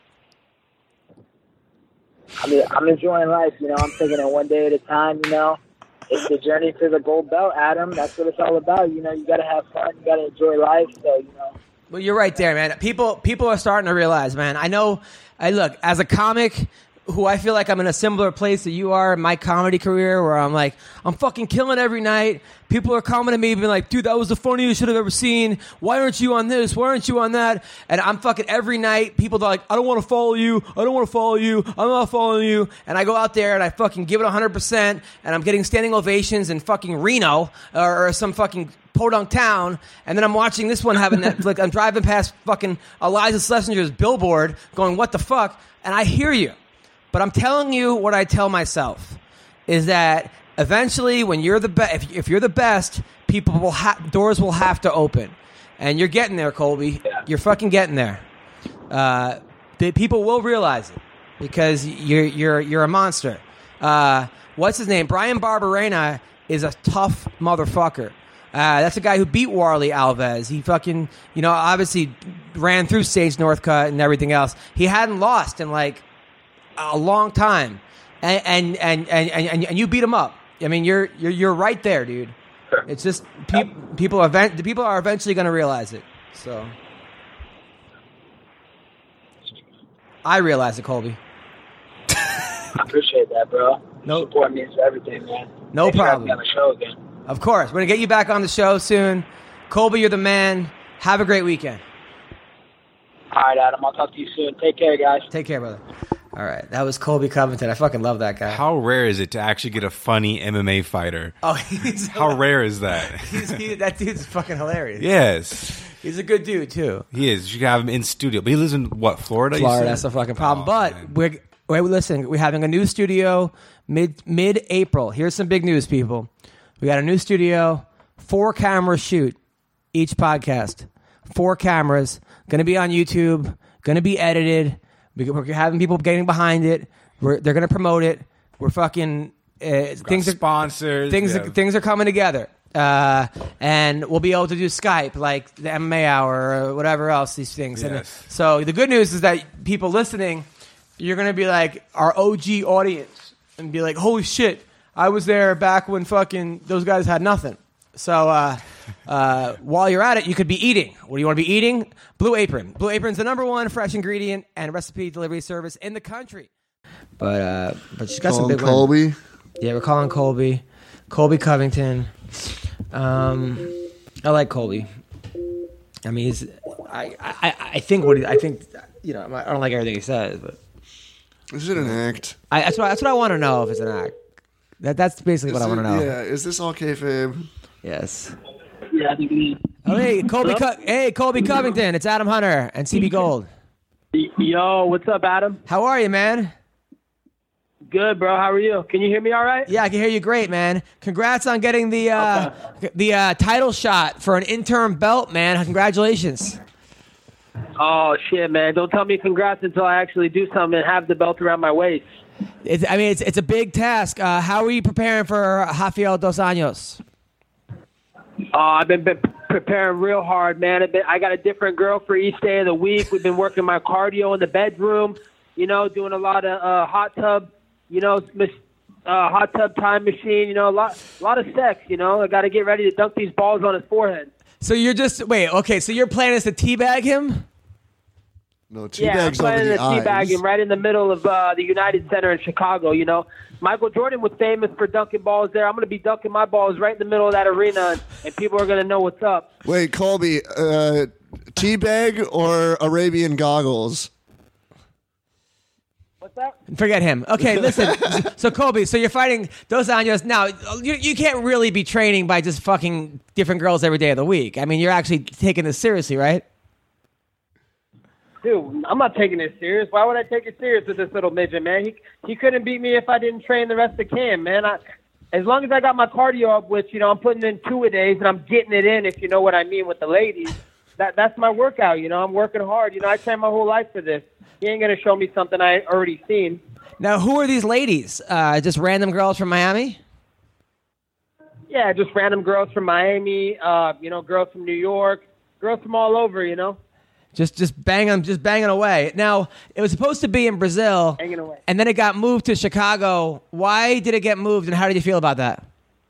I mean, I'm enjoying life, I'm taking it one day at a time, It's the journey to the gold belt, Adam. That's what it's all about. You got to have fun. You got to enjoy life. So, Well, you're right there, man. People are starting to realize, man. Look, as a comic who I feel like I'm in a similar place that you are in my comedy career, where I'm like, I'm fucking killing every night. People are coming to me being like, dude, that was the funniest shit I've ever seen. Why aren't you on this? Why aren't you on that? And I'm fucking every night, people are like, I don't want to follow you. I don't want to follow you. I'm not following you. And I go out there and I fucking give it 100%, and I'm getting standing ovations in fucking Reno or some fucking podunk town, and then I'm watching this one have a Netflix. I'm driving past fucking Eliza Schlesinger's billboard going, what the fuck? And I hear you. But I'm telling you what I tell myself is that eventually, when you're the best, if you're the best, doors will have to open, and you're getting there, Colby. Yeah. You're fucking getting there. The people will realize it because you're a monster. What's his name? Brian Barberena is a tough motherfucker. That's a guy who beat Warley Alves. He fucking, obviously ran through Sage Northcutt and everything else. He hadn't lost in like a long time, and you beat him up. I mean, you're right there, dude. Sure. It's just people are eventually going to realize it. So I realize it, Colby. I appreciate that, bro. Nope. Support means everything, man. No Thanks for having problem. me on the show again. Of course, we're gonna get you back on the show soon. Colby, you're the man. Have a great weekend. All right, Adam. I'll talk to you soon. Take care, guys. Take care, brother. All right, that was Colby Covington. I fucking love that guy. How rare is it to actually get a funny MMA fighter? Oh, How rare is that? That dude's fucking hilarious. Yes. He's a good dude too. He is. You can have him in studio. But he lives in, what, Florida? you Florida, said? that's the fucking problem. Oh, But man. listen, we're having a new studio mid-April. Here's some big news, people. We got a new studio, 4-camera shoot each podcast. 4 cameras, going to be on YouTube, going to be edited. We're having people getting behind it. They're going to promote it. We're fucking things are sponsors. Things are coming together. And we'll be able to do Skype, like the MMA Hour or whatever else, these things. Yes. And so the good news is that people listening, you're going to be like our OG audience and be like, holy shit, I was there back when fucking those guys had nothing. So while you're at it, you could be eating. What do you want to be eating? Blue Apron. Blue Apron's the #1 fresh ingredient and recipe delivery service in the country. But she's got some big ones. Colby. Yeah, we're calling Colby. Colby Covington. I like Colby. I mean, I think I don't like everything he says, but Is it an act? that's what I want to know, if it's an act. That's basically what I want to know. Yeah, is this all kayfabe? Yes. Yeah, I think we need. Oh, hey, Colby Covington. It's Adam Hunter and CB Gold. Yo, what's up, Adam? How are you, man? Good, bro. How are you? Can you hear me all right? Yeah, I can hear you great, man. Congrats on getting the title shot for an interim belt, man. Congratulations. Oh, shit, man. Don't tell me congrats until I actually do something and have the belt around my waist. It's a big task. How are you preparing for Rafael Dos Anjos? I've been preparing real hard, man. I got a different girl for each day of the week. We've been working my cardio in the bedroom, doing a lot of hot tub, hot tub time machine. You know, a lot of sex. You know, I got to get ready to dunk these balls on his forehead. So you're just wait. Okay, so your plan is to teabag him? No, I'm teabags over planning the to teabag eyes. him right in the middle of the United Center in Chicago. You know, Michael Jordan was famous for dunking balls there. I'm going to be dunking my balls right in the middle of that arena, and people are going to know what's up. Wait, Colby, teabag or Arabian goggles? What's that? Forget him. Okay, listen. So Colby, so you're fighting Dos Anjos. Now, you can't really be training by just fucking different girls every day of the week. I mean, you're actually taking this seriously, right? Dude, I'm not taking this serious. Why would I take it serious with this little midget, man? He couldn't beat me if I didn't train the rest of camp, man. As long as I got my cardio up, which, you know, I'm putting in 2-a-days and I'm getting it in, if you know what I mean, with the ladies, that's my workout, you know. I'm working hard. You know, I trained my whole life for this. He ain't going to show me something I ain't already seen. Now, who are these ladies? Just random girls from Miami? Yeah, just random girls from Miami, you know, girls from New York, girls from all over, you know. Just banging away. Now, it was supposed to be in Brazil, Hanging away. and then it got moved to Chicago. Why did it get moved, and how did you feel about that?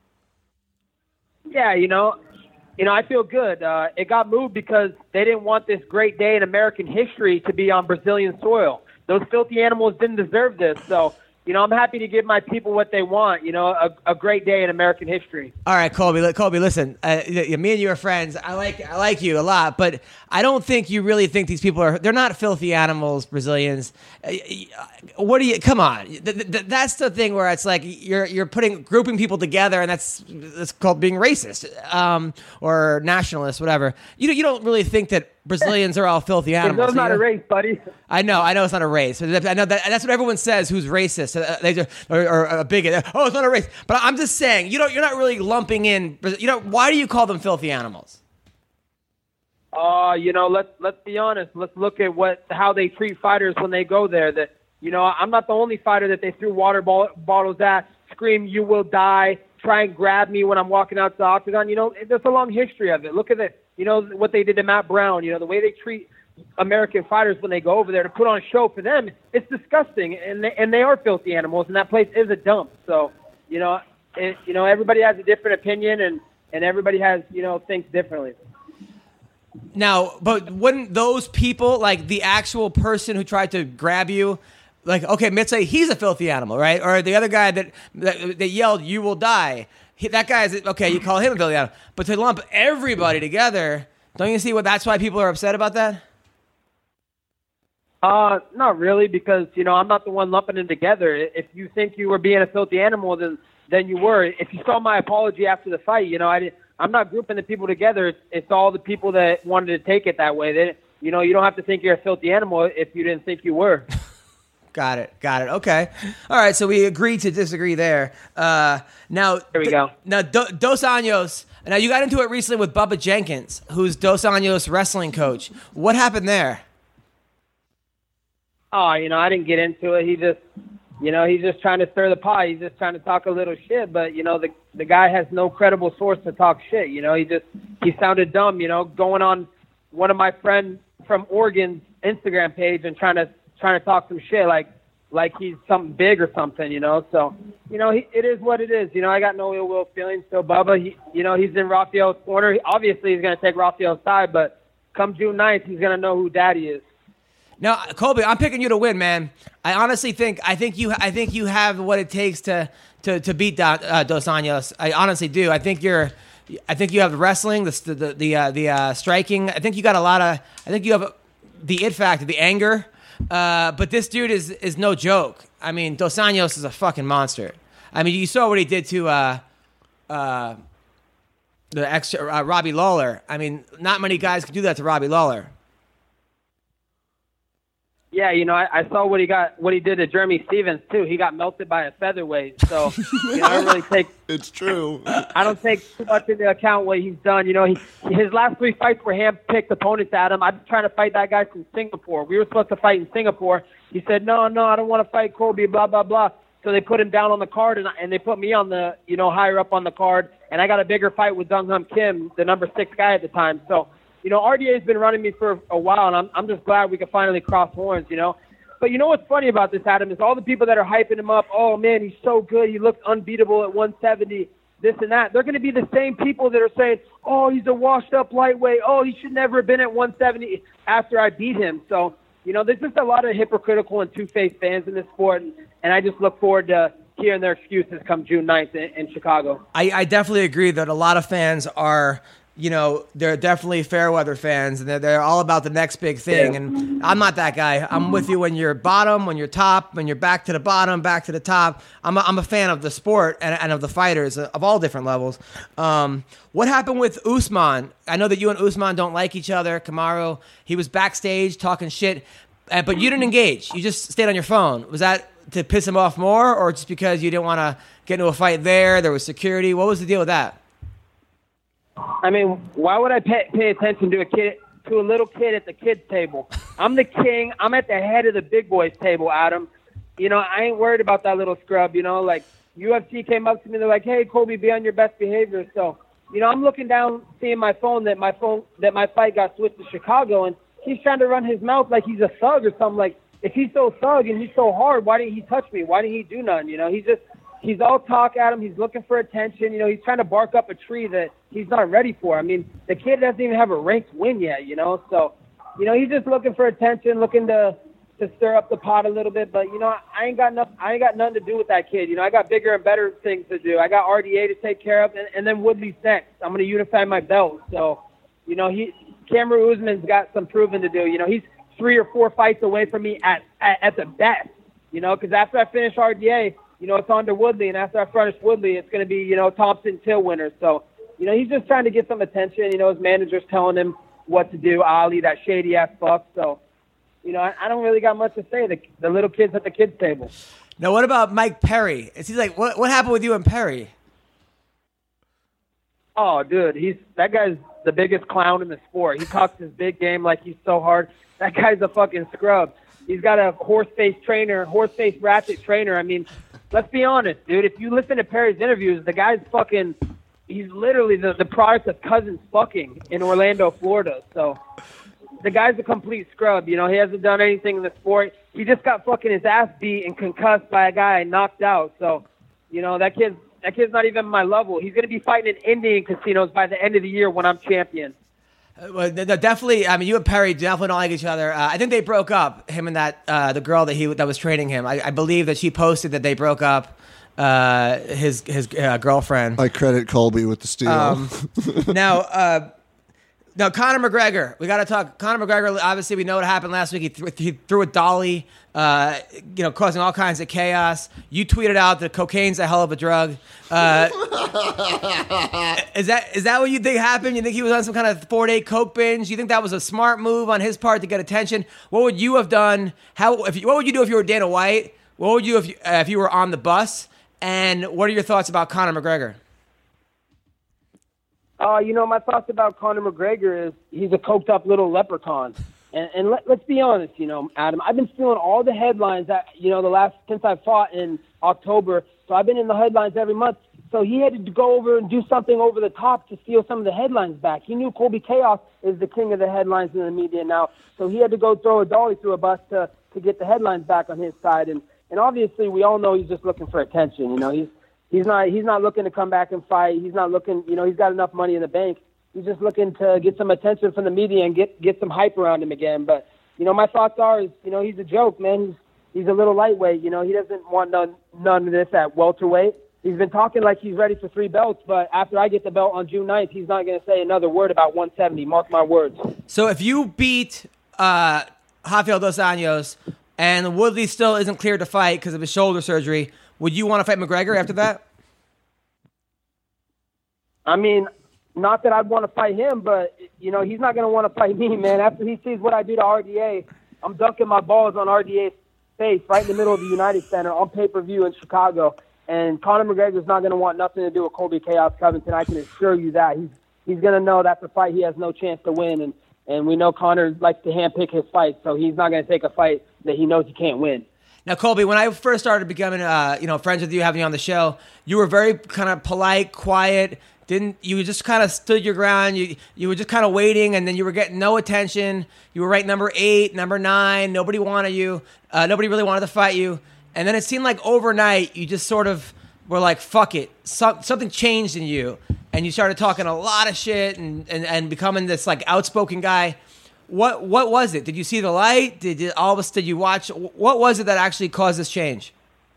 Yeah, you know, I feel good. It got moved because they didn't want this great day in American history to be on Brazilian soil. Those filthy animals didn't deserve this. So, you know, I'm happy to give my people what they want, you know, a great day in American history. All right, Colby, listen, me and you are friends. I like you a lot, but I don't think you really think these people they're not filthy animals, Brazilians. Come on. That's the thing where it's like you're grouping people together, and that's called being racist, or nationalist, whatever. You don't really think that Brazilians are all filthy animals. It's not a race, buddy. I know it's not a race. I know that's what everyone says. Who's racist? Or a bigot? Oh, it's not a race. But I'm just saying, you're not really lumping in. Why do you call them filthy animals? You know, let's be honest. Let's look at how they treat fighters when they go there. That, you know, I'm not the only fighter that they threw water bottles at, scream "You will die," try and grab me when I'm walking out the octagon. You know, there's a long history of it. Look at it. You know what they did to Matt Brown. You know the way they treat American fighters when they go over there to put on a show for them. It's disgusting, and they are filthy animals, and that place is a dump. So, you know, everybody has a different opinion, and everybody has, you know, thinks differently. Now, but wouldn't those people, like the actual person who tried to grab you, like, okay, let's say he's a filthy animal, right? Or the other guy that yelled, "You will die." That guy is, okay, you call him a filthy animal. But to lump everybody together, don't you see that's why people are upset about that? Not really, because, you know, I'm not the one lumping them together. If you think you were being a filthy animal, then you were. If you saw my apology after the fight, you know, I'm not grouping the people together. It's all the people that wanted to take it that way. You know, you don't have to think you're a filthy animal if you didn't think you were. Got it. Okay. All right. So we agreed to disagree there. Now, there we go. Now, Dos Anjos. Now, you got into it recently with Bubba Jenkins, who's Dos Anjos' wrestling coach. What happened there? Oh, you know, I didn't get into it. He's just trying to stir the pot. He's just trying to talk a little shit. But, you know, the guy has no credible source to talk shit. You know, he sounded dumb, you know, going on one of my friends from Oregon's Instagram page and trying to talk some shit like he's something big or something, you know. So, you know, it is what it is. You know, I got no ill will feelings. So Bubba, he's in Rafael's corner. Obviously, he's going to take Rafael's side, but come June 9th, he's going to know who Daddy is. Now, Colby, I'm picking you to win, man. I honestly think you have what it takes to beat Dos Anjos. I honestly do. I think you have the wrestling, the striking. I think you have the it factor, the anger. But this dude is no joke. I mean, Dos Anjos is a fucking monster. I mean, you saw what he did to Robbie Lawler. I mean, not many guys can do that to Robbie Lawler. Yeah, you know, I saw what he did to Jeremy Stevens too. He got melted by a featherweight. So, you know, I don't really take. It's true. I don't take too much into account what he's done. You know, his last 3 fights were hand-picked opponents at him. I've been trying to fight that guy from Singapore. We were supposed to fight in Singapore. He said, no, I don't want to fight Colby, blah, blah, blah. So they put him down on the card, and they put me on the, you know, higher up on the card. And I got a bigger fight with Dong Hum Kim, the number 6 guy at the time. So, you know, RDA's been running me for a while, and I'm just glad we could finally cross horns, you know. But you know what's funny about this, Adam, is all the people that are hyping him up, oh, man, he's so good. He looks unbeatable at 170, this and that. They're going to be the same people that are saying, oh, he's a washed-up lightweight. Oh, he should never have been at 170 after I beat him. So, there's just a lot of hypocritical and two-faced fans in this sport, and I just look forward to hearing their excuses come June 9th in Chicago. I definitely agree that a lot of fans are, they're definitely fair weather fans, and they're all about the next big thing. Yeah. And I'm not that guy. I'm with you when you're bottom, when you're top, when you're back to the bottom, back to the top. I'm a fan of the sport and of the fighters of all different levels. What happened with Usman? I know that you and Usman don't like each other. Kamaru, he was backstage talking shit, but you didn't engage. You just stayed on your phone. Was that to piss him off more, or just because you didn't want to get into a fight there? There was security. What was the deal with that? I mean, why would I pay attention to a little kid at the kids' table? I'm the king. I'm at the head of the big boys' table, Adam. I ain't worried about that little scrub. Like UFC came up to me. They're like, "Hey, Colby, be on your best behavior." So, I'm looking down, seeing my phone that my fight got switched to Chicago, and he's trying to run his mouth like he's a thug or something. Like, if he's so thug and he's so hard, why didn't he touch me? Why didn't he do nothing? He's all talk at him. He's looking for attention. He's trying to bark up a tree that he's not ready for. I mean, the kid doesn't even have a ranked win yet, So, he's just looking for attention, looking to stir up the pot a little bit. But, I ain't got nothing to do with that kid. I got bigger and better things to do. I got RDA to take care of, and then Woodley's next. I'm going to unify my belt. So, Kamaru Usman's got some proving to do. He's 3 or 4 fights away from me at the best, because after I finish RDA, it's on to Woodley, and after I finish Woodley, it's going to be, Thompson Till winner. So, he's just trying to get some attention. His manager's telling him what to do, Ali, that shady-ass fuck. So, I don't really got much to say. The little kids at the kids' table. Now, what about Mike Perry? Is he like, what happened with you and Perry? Oh, dude, that guy's the biggest clown in the sport. He talks his big game like he's so hard. That guy's a fucking scrub. He's got a horse-faced ratchet trainer. I mean, let's be honest, dude. If you listen to Perry's interviews, the guy's he's literally the product of cousins fucking in Orlando, Florida. So the guy's a complete scrub. He hasn't done anything in the sport. He just got fucking his ass beat and concussed by a guy and knocked out. So, that kid's not even my level. He's going to be fighting in Indian casinos by the end of the year when I'm champion. Well, definitely. I mean, you and Perry definitely don't like each other. I think they broke up. Him and the girl that was training him. I believe that she posted that they broke up. His girlfriend. I credit Colby with the steal. Now, Conor McGregor. We got to talk. Conor McGregor. Obviously, we know what happened last week. He threw a dolly. Causing all kinds of chaos. You tweeted out that cocaine's a hell of a drug. Is that what you think happened? You think he was on some kind of 4-day coke binge? You think that was a smart move on his part to get attention? What would you have done? What would you do if you were Dana White? What would you if you were on the bus? And what are your thoughts about Conor McGregor? My thoughts about Conor McGregor is he's a coked up little leprechaun. And let's be honest, Adam, I've been stealing all the headlines that, since I fought in October. So I've been in the headlines every month. So he had to go over and do something over the top to steal some of the headlines back. He knew Colby Chaos is the king of the headlines in the media now. So he had to go throw a dolly through a bus to get the headlines back on his side. And obviously we all know he's just looking for attention. He's not looking to come back and fight. He's not looking, he's got enough money in the bank. He's just looking to get some attention from the media and get some hype around him again. But, my thoughts are, he's a joke, man. He's a little lightweight. He doesn't want none of this at welterweight. He's been talking like he's ready for 3 belts, but after I get the belt on June 9th, he's not going to say another word about 170. Mark my words. So if you beat Rafael Dos Anjos and Woodley still isn't cleared to fight because of his shoulder surgery, would you want to fight McGregor after that? I mean, not that I'd want to fight him, but, he's not going to want to fight me, man. After he sees what I do to RDA, I'm dunking my balls on RDA's face right in the middle of the United Center on pay-per-view in Chicago. And Conor McGregor's not going to want nothing to do with Colby Chaos Covington. I can assure you that. He's going to know that's a fight he has no chance to win. And we know Conor likes to handpick his fights, so he's not going to take a fight that he knows he can't win. Now, Colby, when I first started becoming, friends with you, having you on the show, you were very kind of polite, quiet. You just kind of stood your ground. You were just kind of waiting, and then you were getting no attention. You were ranked number 8, number 9. Nobody wanted you. Nobody really wanted to fight you. And then it seemed like overnight, you just sort of were like, "Fuck it." Something changed in you, and you started talking a lot of shit and becoming this like outspoken guy. What was it? Did you see the light? Did you watch? What was it that actually caused this change?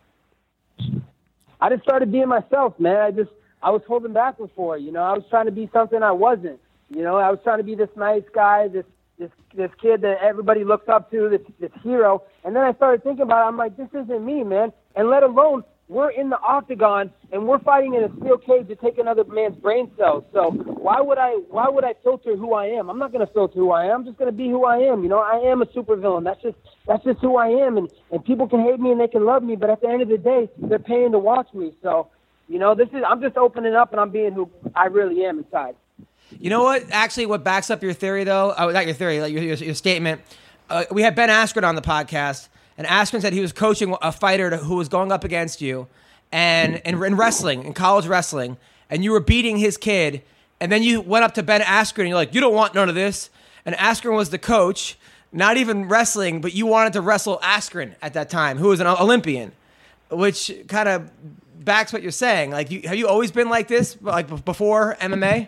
I just started being myself, man. I was holding back before, I was trying to be something I wasn't. I was trying to be this nice guy, this kid that everybody looks up to, this hero. And then I started thinking about it. I'm like, this isn't me, man. And let alone, we're in the octagon and we're fighting in a steel cage to take another man's brain cells. So why would I filter who I am? I'm not going to filter who I am. I'm just going to be who I am. I am a supervillain. That's just who I am. And people can hate me and they can love me, but at the end of the day, they're paying to watch me. So, I'm just opening up and I'm being who I really am inside. You know what? Actually, what backs up your theory, though? Oh, not your theory, like your statement. We had Ben Askren on the podcast, and Askren said he was coaching a fighter who was going up against you, and in wrestling, in college wrestling, and you were beating his kid, and then you went up to Ben Askren, and you're like, "You don't want none of this." And Askren was the coach, not even wrestling, but you wanted to wrestle Askren at that time, who was an Olympian, which kind of backs what you're saying. Like, have you always been like this, like before MMA?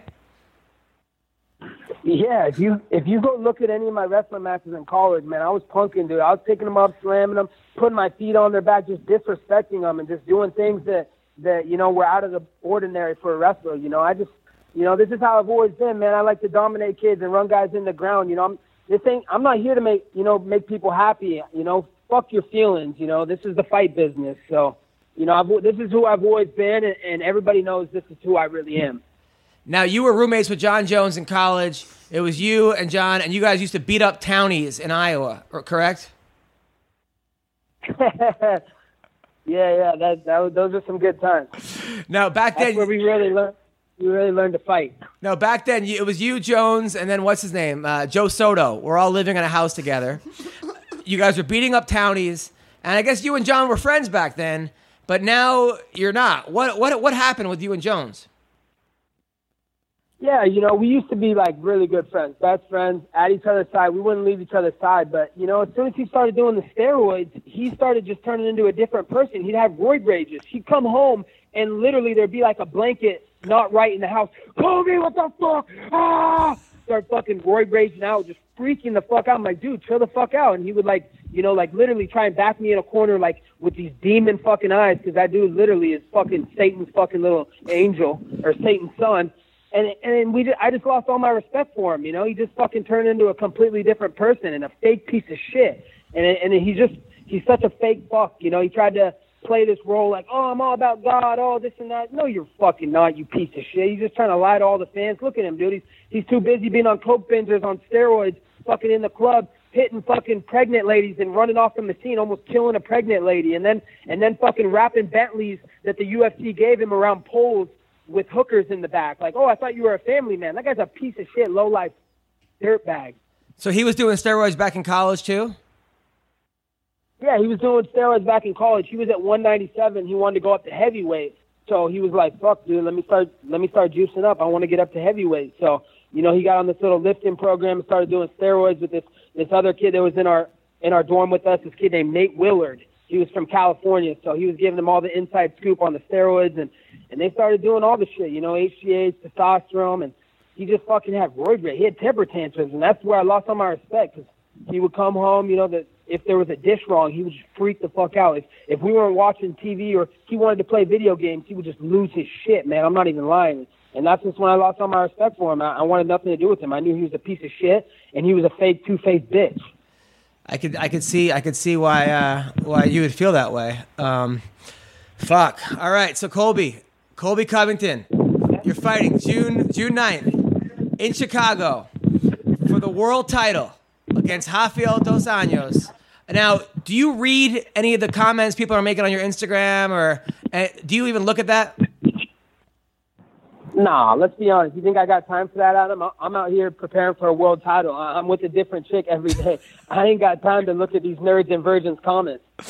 Yeah, if you go look at any of my wrestling matches in college, man, I was punking, dude. I was picking them up, slamming them, putting my feet on their back, just disrespecting them, and just doing things that were out of the ordinary for a wrestler. This is how I've always been, man. I like to dominate kids and run guys in the ground. I'm not here to make people happy. Fuck your feelings. This is the fight business. So, this is who I've always been, and everybody knows this is who I really am. Now, you were roommates with John Jones in college. It was you and John, and you guys used to beat up townies in Iowa, correct? Yeah. Those are some good times. Now, back then, that's where we really learned to fight. No, back then, it was you, Jones, and then what's his name? Joe Soto. We're all living in a house together. You guys were beating up townies, and I guess you and John were friends back then, but now you're not. What happened with you and Jones? Yeah, we used to be like really good friends, best friends, at each other's side. We wouldn't leave each other's side. But, as soon as he started doing the steroids, he started just turning into a different person. He'd have roid rages. He'd come home and literally there'd be like a blanket not right in the house. Kobe, what the fuck? Ah! Start fucking roid raging out, just freaking the fuck out. I'm like, dude, chill the fuck out. And he would literally try and back me in a corner like with these demon fucking eyes, because that dude literally is fucking Satan's fucking little angel or Satan's son. And I just lost all my respect for him. He just fucking turned into a completely different person and a fake piece of shit. And he's such a fake fuck. He tried to play this role like, oh, I'm all about God, oh, this and that. No, you're fucking not, you piece of shit. He's just trying to lie to all the fans. Look at him, dude. He's too busy being on coke bingers, on steroids, fucking in the club, hitting fucking pregnant ladies and running off from the scene, almost killing a pregnant lady, and then fucking wrapping Bentleys that the UFC gave him around poles with hookers in the back. Like, oh, I thought you were a family man. That guy's a piece of shit, low-life dirtbag. So he was doing steroids back in college, too? Yeah, he was doing steroids back in college. He was at 197. He wanted to go up to heavyweight. So he was like, fuck, dude, let me start juicing up. I want to get up to heavyweight. So, he got on this little lifting program and started doing steroids with this other kid that was in our dorm with us, this kid named Nate Willard. He was from California, so he was giving them all the inside scoop on the steroids, and they started doing all the shit, HGH, testosterone, and he just fucking had roid rage. He had temper tantrums, and that's where I lost all my respect, because he would come home, that if there was a dish wrong, he would just freak the fuck out. If we weren't watching TV or he wanted to play video games, he would just lose his shit, man. I'm not even lying. And that's just when I lost all my respect for him. I wanted nothing to do with him. I knew he was a piece of shit, and he was a fake, two-faced bitch. I could see why you would feel that way. Fuck. All right, so Colby Covington, you're fighting June 9th in Chicago for the world title against Rafael Dos Anjos. Now, do you read any of the comments people are making on your Instagram, or do you even look at that? Nah, let's be honest. You think I got time for that, Adam? I'm out here preparing for a world title. I'm with a different chick every day. I ain't got time to look at these nerds and virgins comments.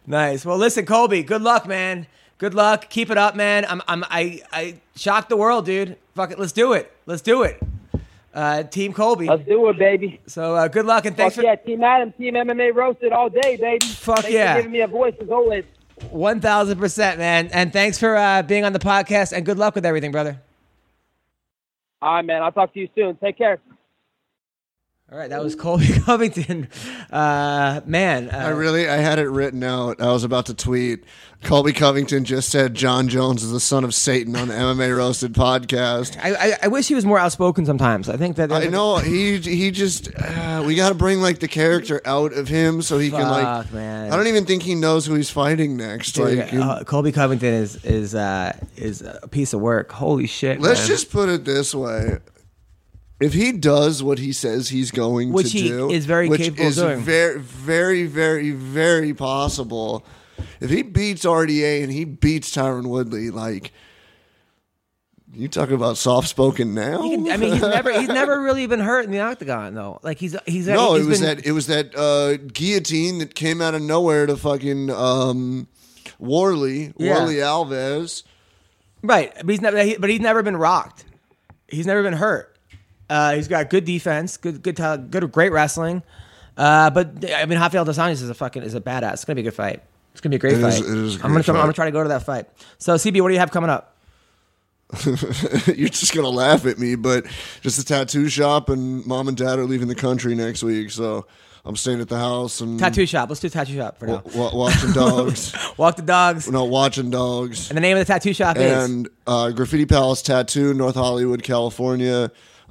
Nice. Well, listen, Colby, good luck, man. Good luck. Keep it up, man. I shocked the world, dude. Fuck it. Let's do it. Team Colby. Let's do it, baby. So good luck and thanks Fuck yeah, Team Adam, Team MMA Roasted all day, baby. Fuck Thanks yeah. for giving me a voice as always. 1,000%, man. And thanks for being on the podcast and good luck with everything, brother. All right, man. I'll talk to you soon. Take care. All right, that was Colby Covington. Man. I had it written out. I was about to tweet. Colby Covington just said John Jones is the son of Satan on the MMA Roasted podcast. I wish he was more outspoken sometimes. I think that... I know. He just... we got to bring, like, the character out of him so he can, like... man. I don't even think he knows who he's fighting next. Dude, Like, Colby Covington is a piece of work. Holy shit, let's man. just put it this way. If he does what he says he's going to do, is very capable of doing, very, very, very, very possible. If he beats RDA and he beats Tyron Woodley, like, you talking about soft spoken now? He's never really been hurt in the octagon though. Like it was that guillotine that came out of nowhere to fucking Worley Alves. Right, but he's never been rocked. He's never been hurt. He's got good defense, great wrestling. But I mean, Rafael dos Anjos is a badass. It's gonna be a good fight. It's gonna be a great fight. It is a great I'm fight. gonna try to go to that fight. So CB, what do you have coming up? You're just gonna laugh at me, but just a tattoo shop, and mom and dad are leaving the country next week, so I'm staying at the house and tattoo shop. Let's do tattoo shop for now. Watching dogs. Walk the dogs. No, watching dogs. And the name of the tattoo shop is Graffiti Palace Tattoo, North Hollywood, California.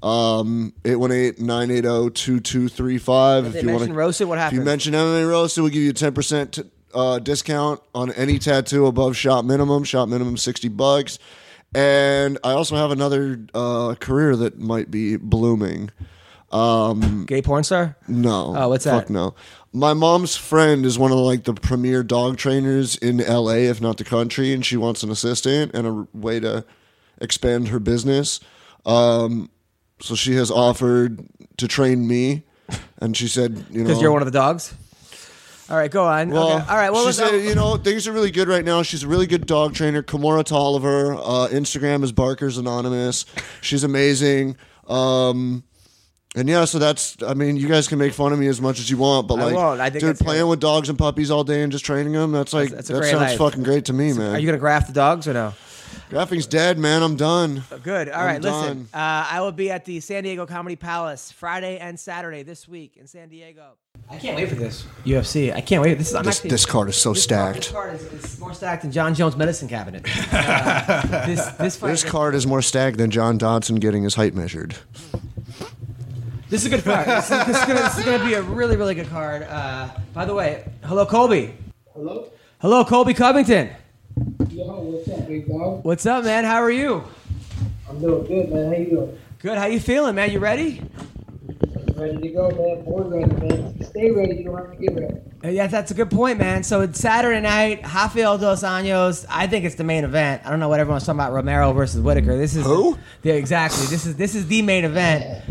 818-980-2235. If you mention Roasted, what happens? If you mention MMA Roasted, we'll give you a 10% discount on any tattoo above shop minimum. Shop minimum $60. And I also have another career that might be blooming. Gay porn star? No. Oh, what's that? Fuck no. My mom's friend is one of the premier dog trainers in LA, if not the country, and she wants an assistant and a way to expand her business. So she has offered to train me, and she said, because you're one of the dogs. All right, go on. Well, okay. All right. Well, she said, things are really good right now. She's a really good dog trainer. Kimura Tolliver. Instagram is Barkers Anonymous. She's amazing. And yeah, so that's. I mean, you guys can make fun of me as much as you want, but I won't. I think dude, playing with dogs and puppies all day and just training them. That sounds fucking great to me, man. Are you gonna graft the dogs or no? Grafting's dead, man. I'm done. Good. All right, listen. I will be at the San Diego Comedy Palace Friday and Saturday this week in San Diego. I can't wait for this UFC. I can't wait. This card is so stacked. This card is more stacked than John Jones' medicine cabinet. This card is more stacked than John Dodson getting his height measured. This is a good card. This is going to be a really, really good card. By the way, hello, Colby. Hello, Colby Covington. Yo, what's up, big dog? What's up, man? How are you? I'm doing good, man. How you doing? Good. How you feeling, man? You ready? Ready to go, man. Born ready, man. If you stay ready, you don't have to get ready. Yeah, that's a good point, man. So it's Saturday night, Rafael dos Anjos. I think it's the main event. I don't know what everyone's talking about, Romero versus Whitaker. This is who? Yeah, exactly. This is the main event.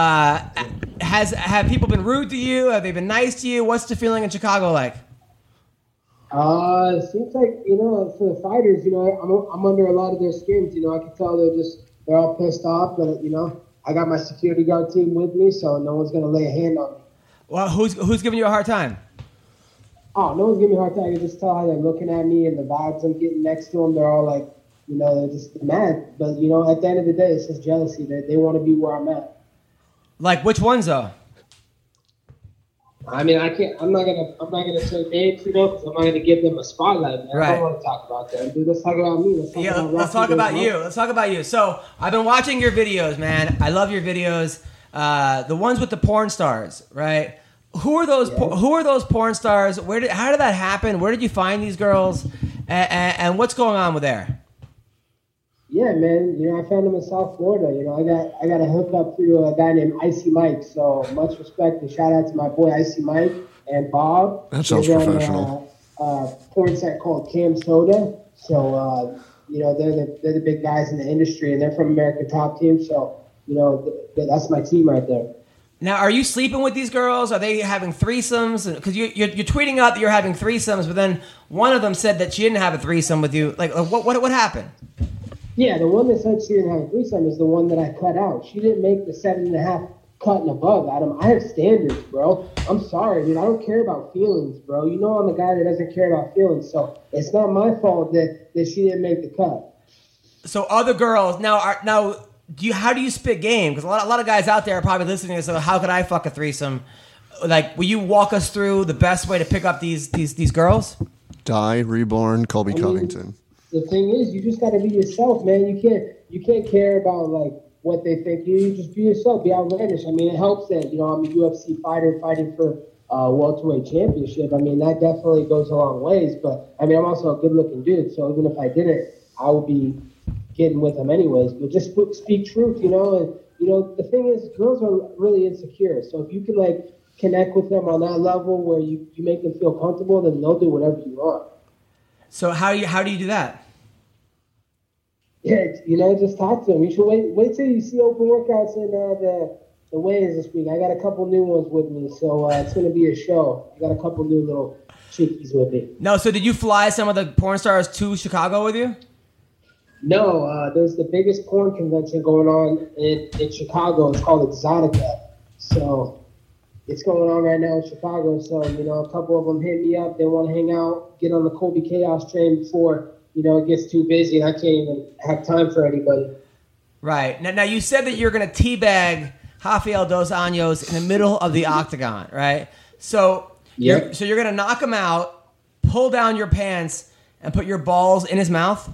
Have people been rude to you? Have they been nice to you? What's the feeling in Chicago like? It seems like, for the fighters, I'm under a lot of their skins. I can tell they're all pissed off, but, I got my security guard team with me, so no one's going to lay a hand on me. Well, who's giving you a hard time? Oh, no one's giving me a hard time. You can just tell how they're looking at me and the vibes I'm getting next to them. They're all like, they're just mad. But, at the end of the day, it's just jealousy. They want to be where I'm at. Like, which ones, though? I mean, I'm not gonna say names, because I'm not gonna give them a spotlight, man. Right. I don't want to talk about them, dude. Let's talk about me. Let's talk about you. Let's talk about you. So I've been watching your videos, man. I love your videos. The ones with the porn stars, right? Who are those? Yeah. Who are those porn stars? How did that happen? Where did you find these girls? And what's going on with there? Yeah, man. I found them in South Florida. I got a hookup through a guy named Icy Mike. So much respect and shout out to my boy Icy Mike and Bob. That sounds professional. Porn site called Cam Soda. So they're the big guys in the industry, and they're from American Top Team. So that's my team right there. Now, are you sleeping with these girls? Are they having threesomes? Because you're tweeting out that you're having threesomes, but then one of them said that she didn't have a threesome with you. Like, what happened? Yeah, the one that said she didn't have a threesome is the one that I cut out. She didn't make the 7.5 cut and above, Adam. I have standards, bro. I'm sorry, dude. I don't care about feelings, bro. You know I'm a guy that doesn't care about feelings, so it's not my fault that she didn't make the cut. So other girls now how do you spit game? Because a lot of guys out there are probably listening to this. So how could I fuck a threesome? Like, will you walk us through the best way to pick up these girls? Die, Reborn, Colby Covington. The thing is, you just got to be yourself, man. You can't care about like what they think. You just be yourself, be outlandish. I mean, it helps that I'm a UFC fighter fighting for welterweight championship. I mean, that definitely goes a long ways. But I mean, I'm also a good-looking dude, so even if I didn't, I would be getting with them anyways. But just speak truth, And the thing is, girls are really insecure. So if you can like connect with them on that level where you make them feel comfortable, then they'll do whatever you want. So how do you do that? Yeah, just talk to them. You should wait till you see open workouts in the weigh-ins this week. I got a couple new ones with me, so it's going to be a show. I got a couple new little chickies with me. No, so did you fly some of the porn stars to Chicago with you? No, there's the biggest porn convention going on in Chicago. It's called Exotica. So it's going on right now in Chicago. So, a couple of them hit me up. They want to hang out, get on the Colby Chaos train before, it gets too busy and I can't even have time for anybody. Right. Now you said that you're going to teabag Rafael Dos Anjos in the middle of the octagon, right? So, you're going to knock him out, pull down your pants, and put your balls in his mouth?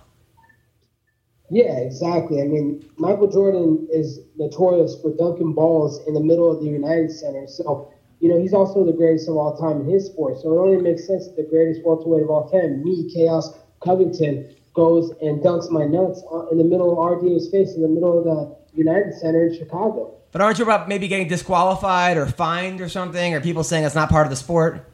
Yeah, exactly. I mean, Michael Jordan is notorious for dunking balls in the middle of the United Center. So, he's also the greatest of all time in his sport. So it only makes sense that the greatest welterweight of all time, me, Chaos Covington, goes and dunks my nuts in the middle of RDA's face in the middle of the United Center in Chicago. But aren't you about maybe getting disqualified or fined or something? Or people saying that's not part of the sport?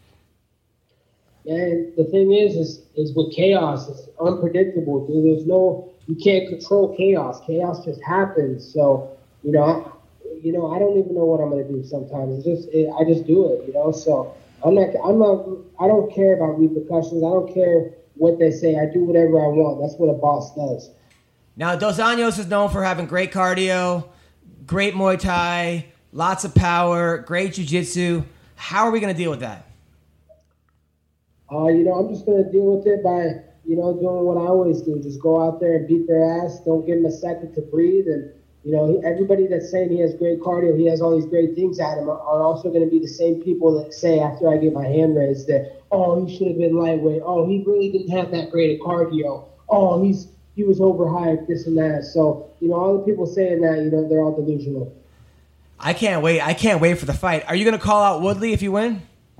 And the thing is with chaos, it's unpredictable, dude. You can't control chaos. Chaos just happens. So, I don't even know what I'm going to do sometimes. I just do it, So I don't care about repercussions. I don't care what they say. I do whatever I want. That's what a boss does. Now, Dos Anjos is known for having great cardio, great Muay Thai, lots of power, great jiu-jitsu. How are we going to deal with that? I'm just going to deal with it by, doing what I always do. Just go out there and beat their ass. Don't give them a second to breathe. And, everybody that's saying he has great cardio, he has all these great things at him, are also going to be the same people that say after I get my hand raised that, oh, he should have been lightweight. Oh, he really didn't have that great a cardio. Oh, he was overhyped, this and that. So, all the people saying that, they're all delusional. I can't wait. I can't wait for the fight. Are you going to call out Woodley if you win?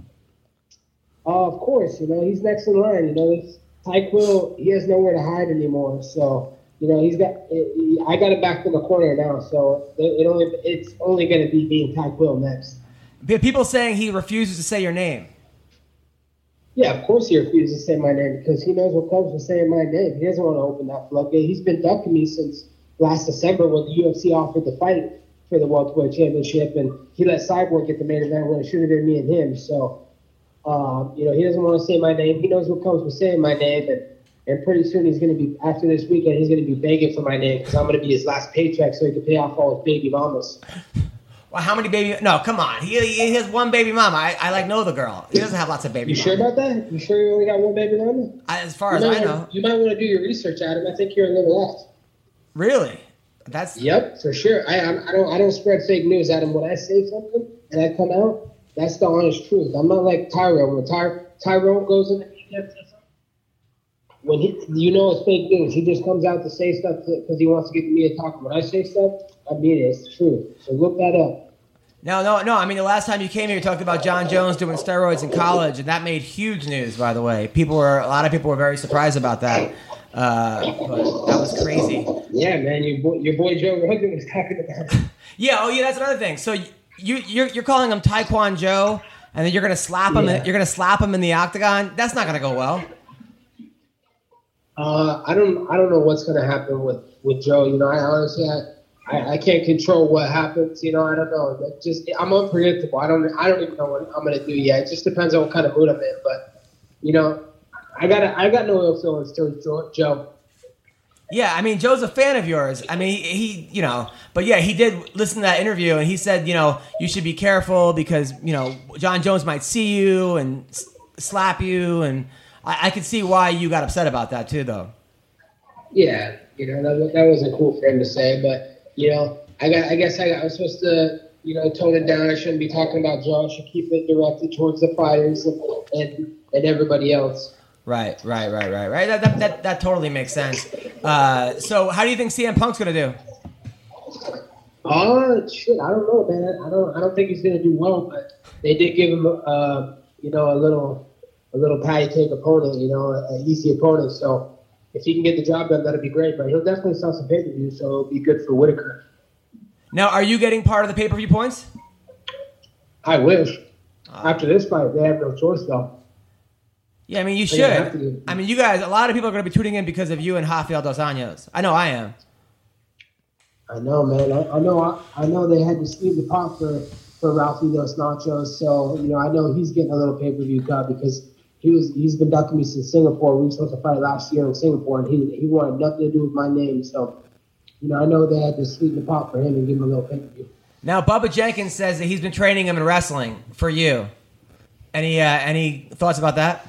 Of course. He's next in line. Ty Quill, he has nowhere to hide anymore. So, I got it back in the corner now. So it's only going to be being Ty Quill next. People saying he refuses to say your name. Yeah, of course he refuses to say my name because he knows what comes with saying my name. He doesn't want to open that floodgate. He's been ducking me since last December when the UFC offered the fight for the welterweight championship, and he let Cyborg get the main event when it should have been me and him. So, he doesn't want to say my name. He knows what comes with saying my name, and pretty soon he's going to be, after this weekend, he's going to be begging for my name because I'm going to be his last paycheck so he can pay off all his baby mamas. Well, how many baby? No, come on. He has one baby mama. I know the girl. He doesn't have lots of baby mamas. You sure about that? You sure you only got one baby mama? As far as I know. You might want to do your research, Adam. I think you're a little off. Really? Yep, for sure. I don't spread fake news, Adam. When I say something and I come out, that's the honest truth. I'm not like Tyrone. When Tyrone goes in the when it's fake news. He just comes out to say stuff because he wants to get me to talk. When I say stuff, I mean it. It's the truth. So look that up. No. I mean, the last time you came here, you talked about John Jones doing steroids in college, and that made huge news, by the way. A lot of people were very surprised about that. But that was crazy. Yeah, man, your boy Joe Rogan was talking about it. Yeah, that's another thing. So you're calling him Taekwondo Joe, and then you're gonna slap him. You're gonna slap him in the octagon. That's not gonna go well. I don't know what's gonna happen with Joe. I honestly I can't control what happens. You know, I don't know. I'm unpredictable. I don't even know what I'm gonna do yet. It just depends on what kind of mood I'm in. But you know, I got no ill feelings towards Joe. Yeah, I mean, Joe's a fan of yours. I mean, he but yeah, he did listen to that interview, and he said, you should be careful because, John Jones might see you and slap you, and I could see why you got upset about that too, though. Yeah, that wasn't cool for him to say, but, I guess I was supposed to, tone it down. I shouldn't be talking about Joe. I should keep it directed towards the fighters and everybody else. Right. That totally makes sense. So how do you think CM Punk's gonna do? Shit, I don't know, man. I don't think he's gonna do well, but they did give him a little patty cake opponent, an easy opponent. So if he can get the job done, that'd be great. But he'll definitely sell some pay-per-view, so it'll be good for Whitaker. Now, are you getting part of the pay-per-view points? I wish. After this fight, they have no choice, though. Yeah, I mean, you should. I mean, you guys, a lot of people are going to be tuning in because of you and Rafael Dos Anjos. I know I am. I know, man. I know they had to squeeze the pot for Rafael Dos Anjos, so, I know he's getting a little pay-per-view cut because he's been ducking me since Singapore. We were supposed to fight last year in Singapore, and he wanted nothing to do with my name, so, I know they had to sweeten the pot for him and give him a little pay-per-view. Now, Bubba Jenkins says that he's been training him in wrestling for you. Any thoughts about that?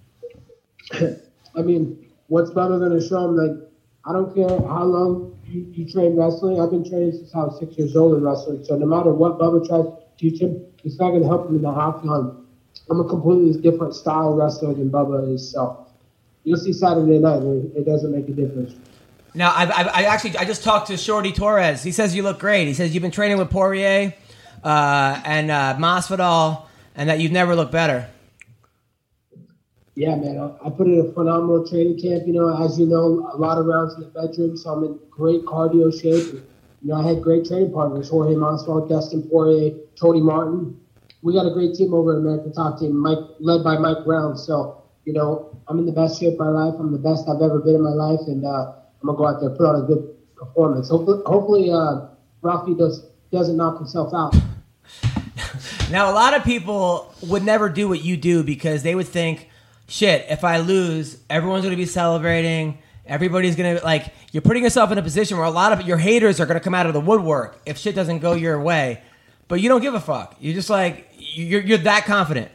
I mean, what's Bubba going to show him? Like, I don't care how long you train wrestling. I've been training since I was 6 years old in wrestling. So no matter what Bubba tries to teach him, it's not going to help him in the octagon. I'm a completely different style wrestler than Bubba is. So you'll see Saturday night. It doesn't make a difference. Now, I just talked to Shorty Torres. He says you look great. He says you've been training with Poirier and Masvidal, and that you've never looked better. Yeah, man, I put in a phenomenal training camp. As you know, a lot of rounds in the bedroom, so I'm in great cardio shape. And, I had great training partners: Jorge Masvidal, Dustin Poirier, Tony Martin. We got a great team over at American Top Team, led by Mike Brown. So, I'm in the best shape of my life. I'm the best I've ever been in my life, and I'm gonna go out there and put on a good performance. Hopefully, Rafi doesn't knock himself out. Now, a lot of people would never do what you do because they would think, shit, if I lose, everyone's going to be celebrating. Everybody's going to, you're putting yourself in a position where a lot of your haters are going to come out of the woodwork if shit doesn't go your way. But you don't give a fuck. You're just you're that confident.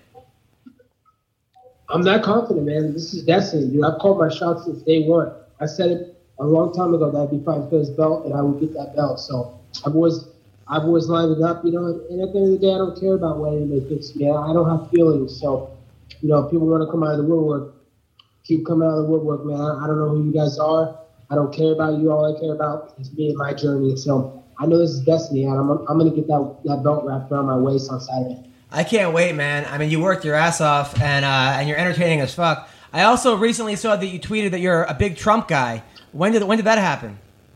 I'm that confident, man. This is destiny, dude. I've called my shots since day one. I said it a long time ago that I'd be fighting for this belt and I would get that belt. So I've always lined it up, and at the end of the day, I don't care about what anybody thinks of me. I don't have feelings, so... if people want to come out of the woodwork, keep coming out of the woodwork, man. I don't know who you guys are. I don't care about you. All I care about is me and my journey. So I know this is destiny, and I'm going to get that belt wrapped around my waist on Saturday. I can't wait, man. I mean, you worked your ass off, and you're entertaining as fuck. I also recently saw that you tweeted that you're a big Trump guy. When did that happen?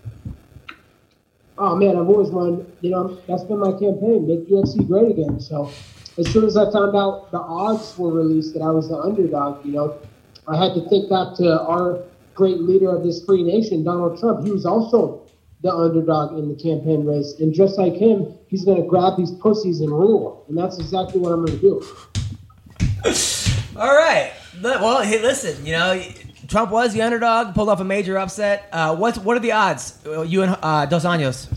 Oh, man, I've always wanted, that's been my campaign, make UFC great again. So as soon as I found out the odds were released that I was the underdog, I had to think back to our great leader of this free nation, Donald Trump. He was also the underdog in the campaign race. And just like him, he's going to grab these pussies and rule. And that's exactly what I'm going to do. All right. Well, hey, listen, Trump was the underdog, pulled off a major upset. What are the odds, you and Dos Anjos?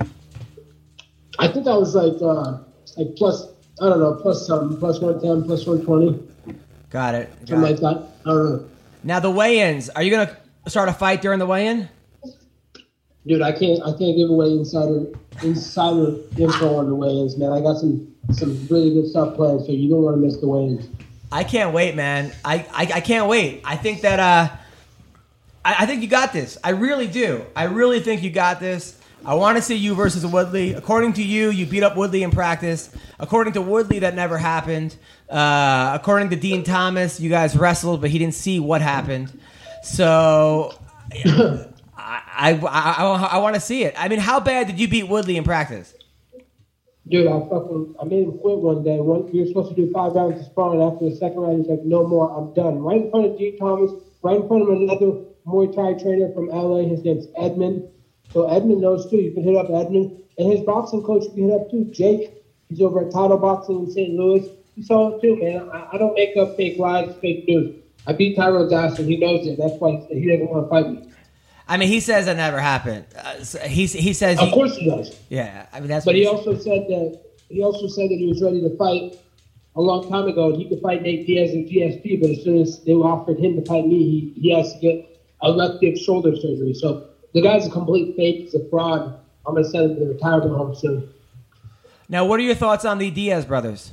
I think I was plus... I don't know, plus something, plus 110, plus 120. Got it. Something like that. I don't know. Now the weigh-ins, are you gonna start a fight during the weigh-in? Dude, I can't give away insider info on the weigh-ins, man. I got some really good stuff planned, so you don't want to miss the weigh-ins. I can't wait, man. I can't wait. I think that I think you got this. I really do. I really think you got this. I want to see you versus Woodley. According to you, you beat up Woodley in practice. According to Woodley, that never happened. According to Dean Thomas, you guys wrestled, but he didn't see what happened. So I want to see it. I mean, how bad did you beat Woodley in practice? Dude, I made him quit one day. We were supposed to do 5 rounds of sparring. After the second round, he's like, no more, I'm done. Right in front of Dean Thomas, right in front of another Muay Thai trainer from LA. His name's Edmund. So Edmund knows too. You can hit up Edmund. And his boxing coach, you can hit up too. Jake, he's over at Title Boxing in St. Louis. He saw it too, man. I don't make up fake lies, fake news. I beat Tyrone's ass, and he knows it. That's why he doesn't want to fight me. I mean, he says that never happened. He says, of course he does. Yeah, I mean that's. But he also said that he was ready to fight a long time ago, and he could fight Nate Diaz in GSP. But as soon as they offered him to fight me, he has to get elective shoulder surgery. So the guy's a complete fake. He's a fraud. I'm gonna send him to the retirement home soon. Now, what are your thoughts on the Diaz brothers?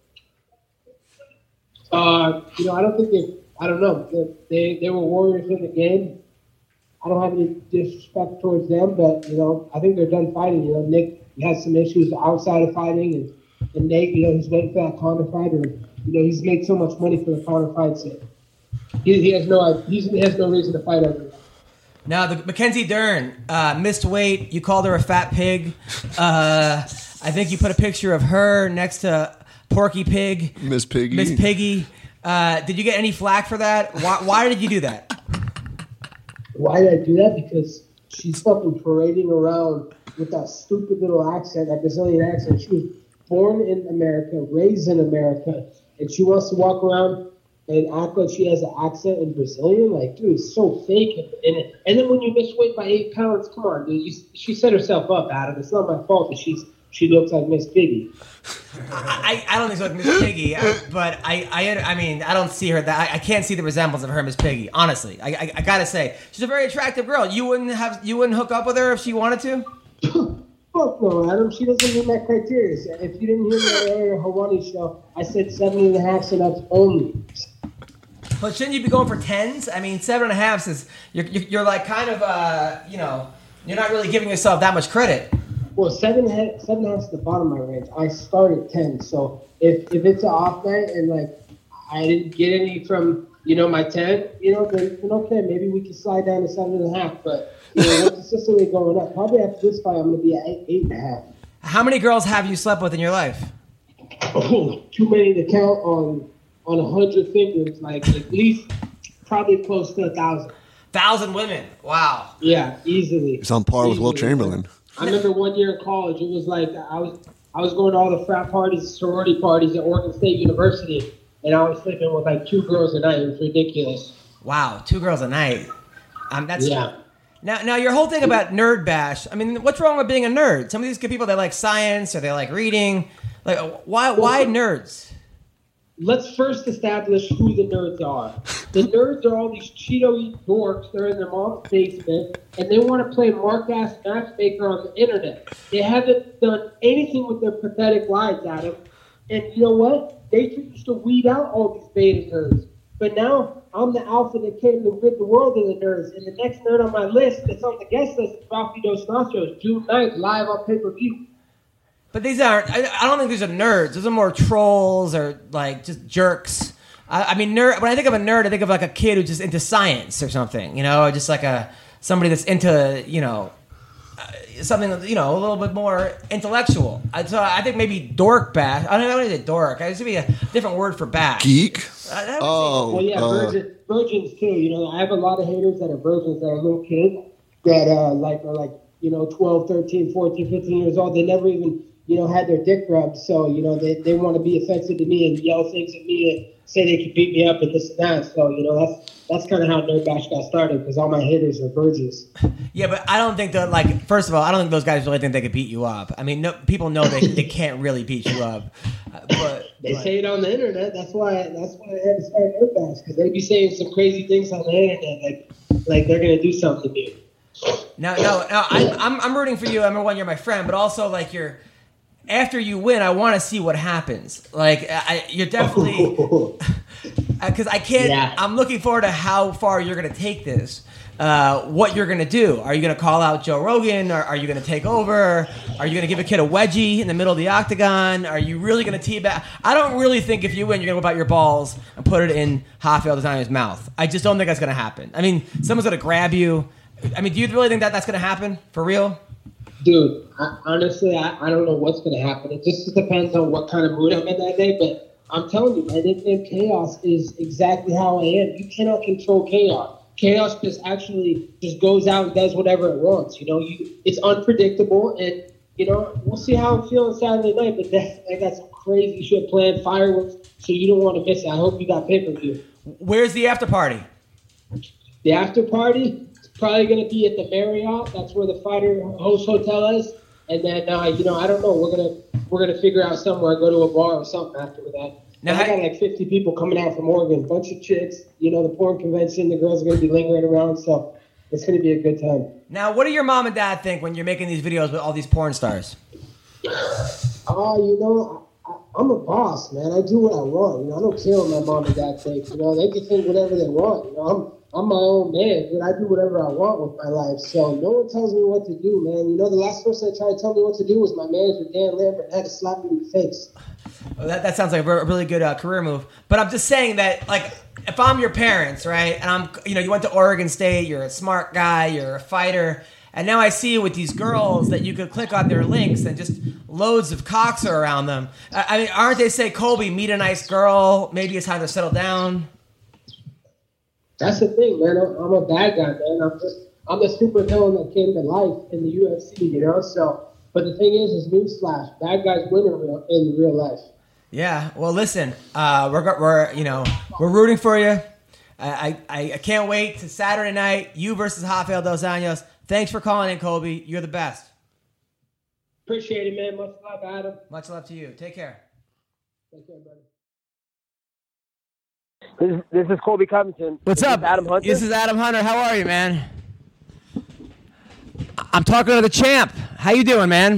I don't think I don't know. They were warriors in the game. I don't have any disrespect towards them, but I think they're done fighting. Nick has some issues outside of fighting, and Nate, he's waiting for that Conor fight, or he's made so much money for the Conor fights that he has no reason to fight over that. Now, the Mackenzie Dern missed weight. You called her a fat pig. I think you put a picture of her next to Porky Pig. Miss Piggy. Miss Piggy. Did you get any flack for that? Why did you do that? Why did I do that? Because she's fucking parading around with that stupid little accent, that Brazilian accent. She was born in America, raised in America, and she wants to walk around and act like she has an accent in Brazilian. Like, dude, it's so fake. And then when you miss weight by 8 pounds, come on, dude. She set herself up, Adam. It's not my fault that she looks like Miss Piggy. I don't think so, like Miss Piggy, but I mean, I don't see her that I can't see the resemblance of her Miss Piggy. Honestly, I gotta say, she's a very attractive girl. You wouldn't hook up with her if she wanted to? Fuck no, Adam. She doesn't meet my criteria. If you didn't hear me on the earlier Hawani show, I said 7.5 sit-ups only. But shouldn't you be going for 10s? I mean, 7.5 is you're like kind of you're not really giving yourself that much credit. Well, 7.5 is the bottom of my range. I start at 10. So if it's an off night and like I didn't get any from my 10, then okay, maybe we can slide down to 7.5. But we're consistently going up. Probably after this fight, I'm going to be at 8.5. How many girls have you slept with in your life? Oh, too many to count on 100 fingers. Like at least probably close to 1,000. 1,000 women. Wow. Yeah, easily. It's on par with Will Chamberlain. I remember one year in college, it was like I was going to all the frat parties, sorority parties at Oregon State University, and I was sleeping with like 2 girls a night. It was ridiculous. Wow, 2 girls a night. That's yeah. Now your whole thing about nerd bash. I mean, what's wrong with being a nerd? Some of these people, they like science or they like reading. Like, why nerds? Let's first establish who the nerds are. The nerds are all these Cheeto-eating dorks. They're in their mom's basement, and they want to play Mark-ass matchmaker on the internet. They haven't done anything with their pathetic lives, Adam. And you know what? They used to weed out all these beta nerds. But now, I'm the alpha that came to rid the world of the nerds. And the next nerd on my list that's on the guest list is Rafi Dos Nostros, June 9th, live on pay-per-view. But these aren't. I don't think these are nerds. Those are more trolls or like just jerks. I mean, nerd. When I think of a nerd, I think of like a kid who's just into science or something. Or just like somebody that's into something a little bit more intellectual. So I think maybe dork bash. I don't know what is it, dork. It should be a different word for bash. Geek. Well, yeah, virgins too. I have a lot of haters that are virgins that are little kids that are like 12, 13, 14, 15 years old. They never even had their dick rubbed. So, they want to be offensive to me and yell things at me and say they can beat me up and this and that. So, that's kind of how Nerd Bash got started because all my haters are virgins. Yeah, but I don't think that, first of all, I don't think those guys really think they could beat you up. I mean, people know they can't really beat you up. But they say it on the internet. That's why I had to start Nerd Bash because they be saying some crazy things on the internet like they're going to do something to me. No, I'm rooting for you. Number one, you're my friend, but also after you win, I want to see what happens. You're definitely because I can't. Yeah. I'm looking forward to how far you're going to take this. What you're going to do? Are you going to call out Joe Rogan? Or are you going to take over? Are you going to give a kid a wedgie in the middle of the octagon? Are you really going to teabag? I don't really think if you win, you're going to whip out your balls and put it in Rafael dos Anjos' mouth. I just don't think that's going to happen. I mean, someone's going to grab you. I mean, do you really think that's going to happen for real? Dude, honestly, I don't know what's going to happen. It just depends on what kind of mood I'm in that day. But I'm telling you, my nickname Chaos is exactly how I am. You cannot control chaos. Chaos just actually just goes out and does whatever it wants. It's unpredictable, and we'll see how it feels Saturday night. But I got some crazy shit planned, fireworks, so you don't want to miss it. I hope you got pay-per-view. Where's the after party? The after party is probably going to be at the Marriott. That's where the fighter host hotel is. And then I don't know. We're gonna figure out somewhere, go to a bar or something after that. Now I got like 50 people coming out from Oregon, bunch of chicks. The porn convention. The girls are gonna be lingering around, so it's gonna be a good time. Now, what do your mom and dad think when you're making these videos with all these porn stars? I'm a boss, man. I do what I want. I don't care what my mom and dad think. They can think whatever they want. I'm my own man, dude. I do whatever I want with my life. So no one tells me what to do, man. The last person that tried to tell me what to do was my manager, Dan Lambert. I had to slap me in the face. Well, that sounds like a really good career move. But I'm just saying that, like, if I'm your parents, right, and you went to Oregon State, you're a smart guy, you're a fighter, and now I see you with these girls that you could click on their links and just loads of cocks are around them. I mean, aren't they say, Colby, meet a nice girl, maybe it's time to settle down? That's the thing, man. I'm a bad guy, man. I'm the supervillain that came to life in the UFC, So, but the thing is newsflash: bad guys win in real life. Yeah. Well, listen, we're rooting for you. I can't wait to Saturday night. You versus Rafael Dos Anjos. Thanks for calling in, Colby. You're the best. Appreciate it, man. Much love, Adam. Much love to you. Take care. Take care, buddy. This is Colby Covington. What's up? Adam Hunter? This is Adam Hunter. How are you, man? I'm talking to the champ. How you doing, man?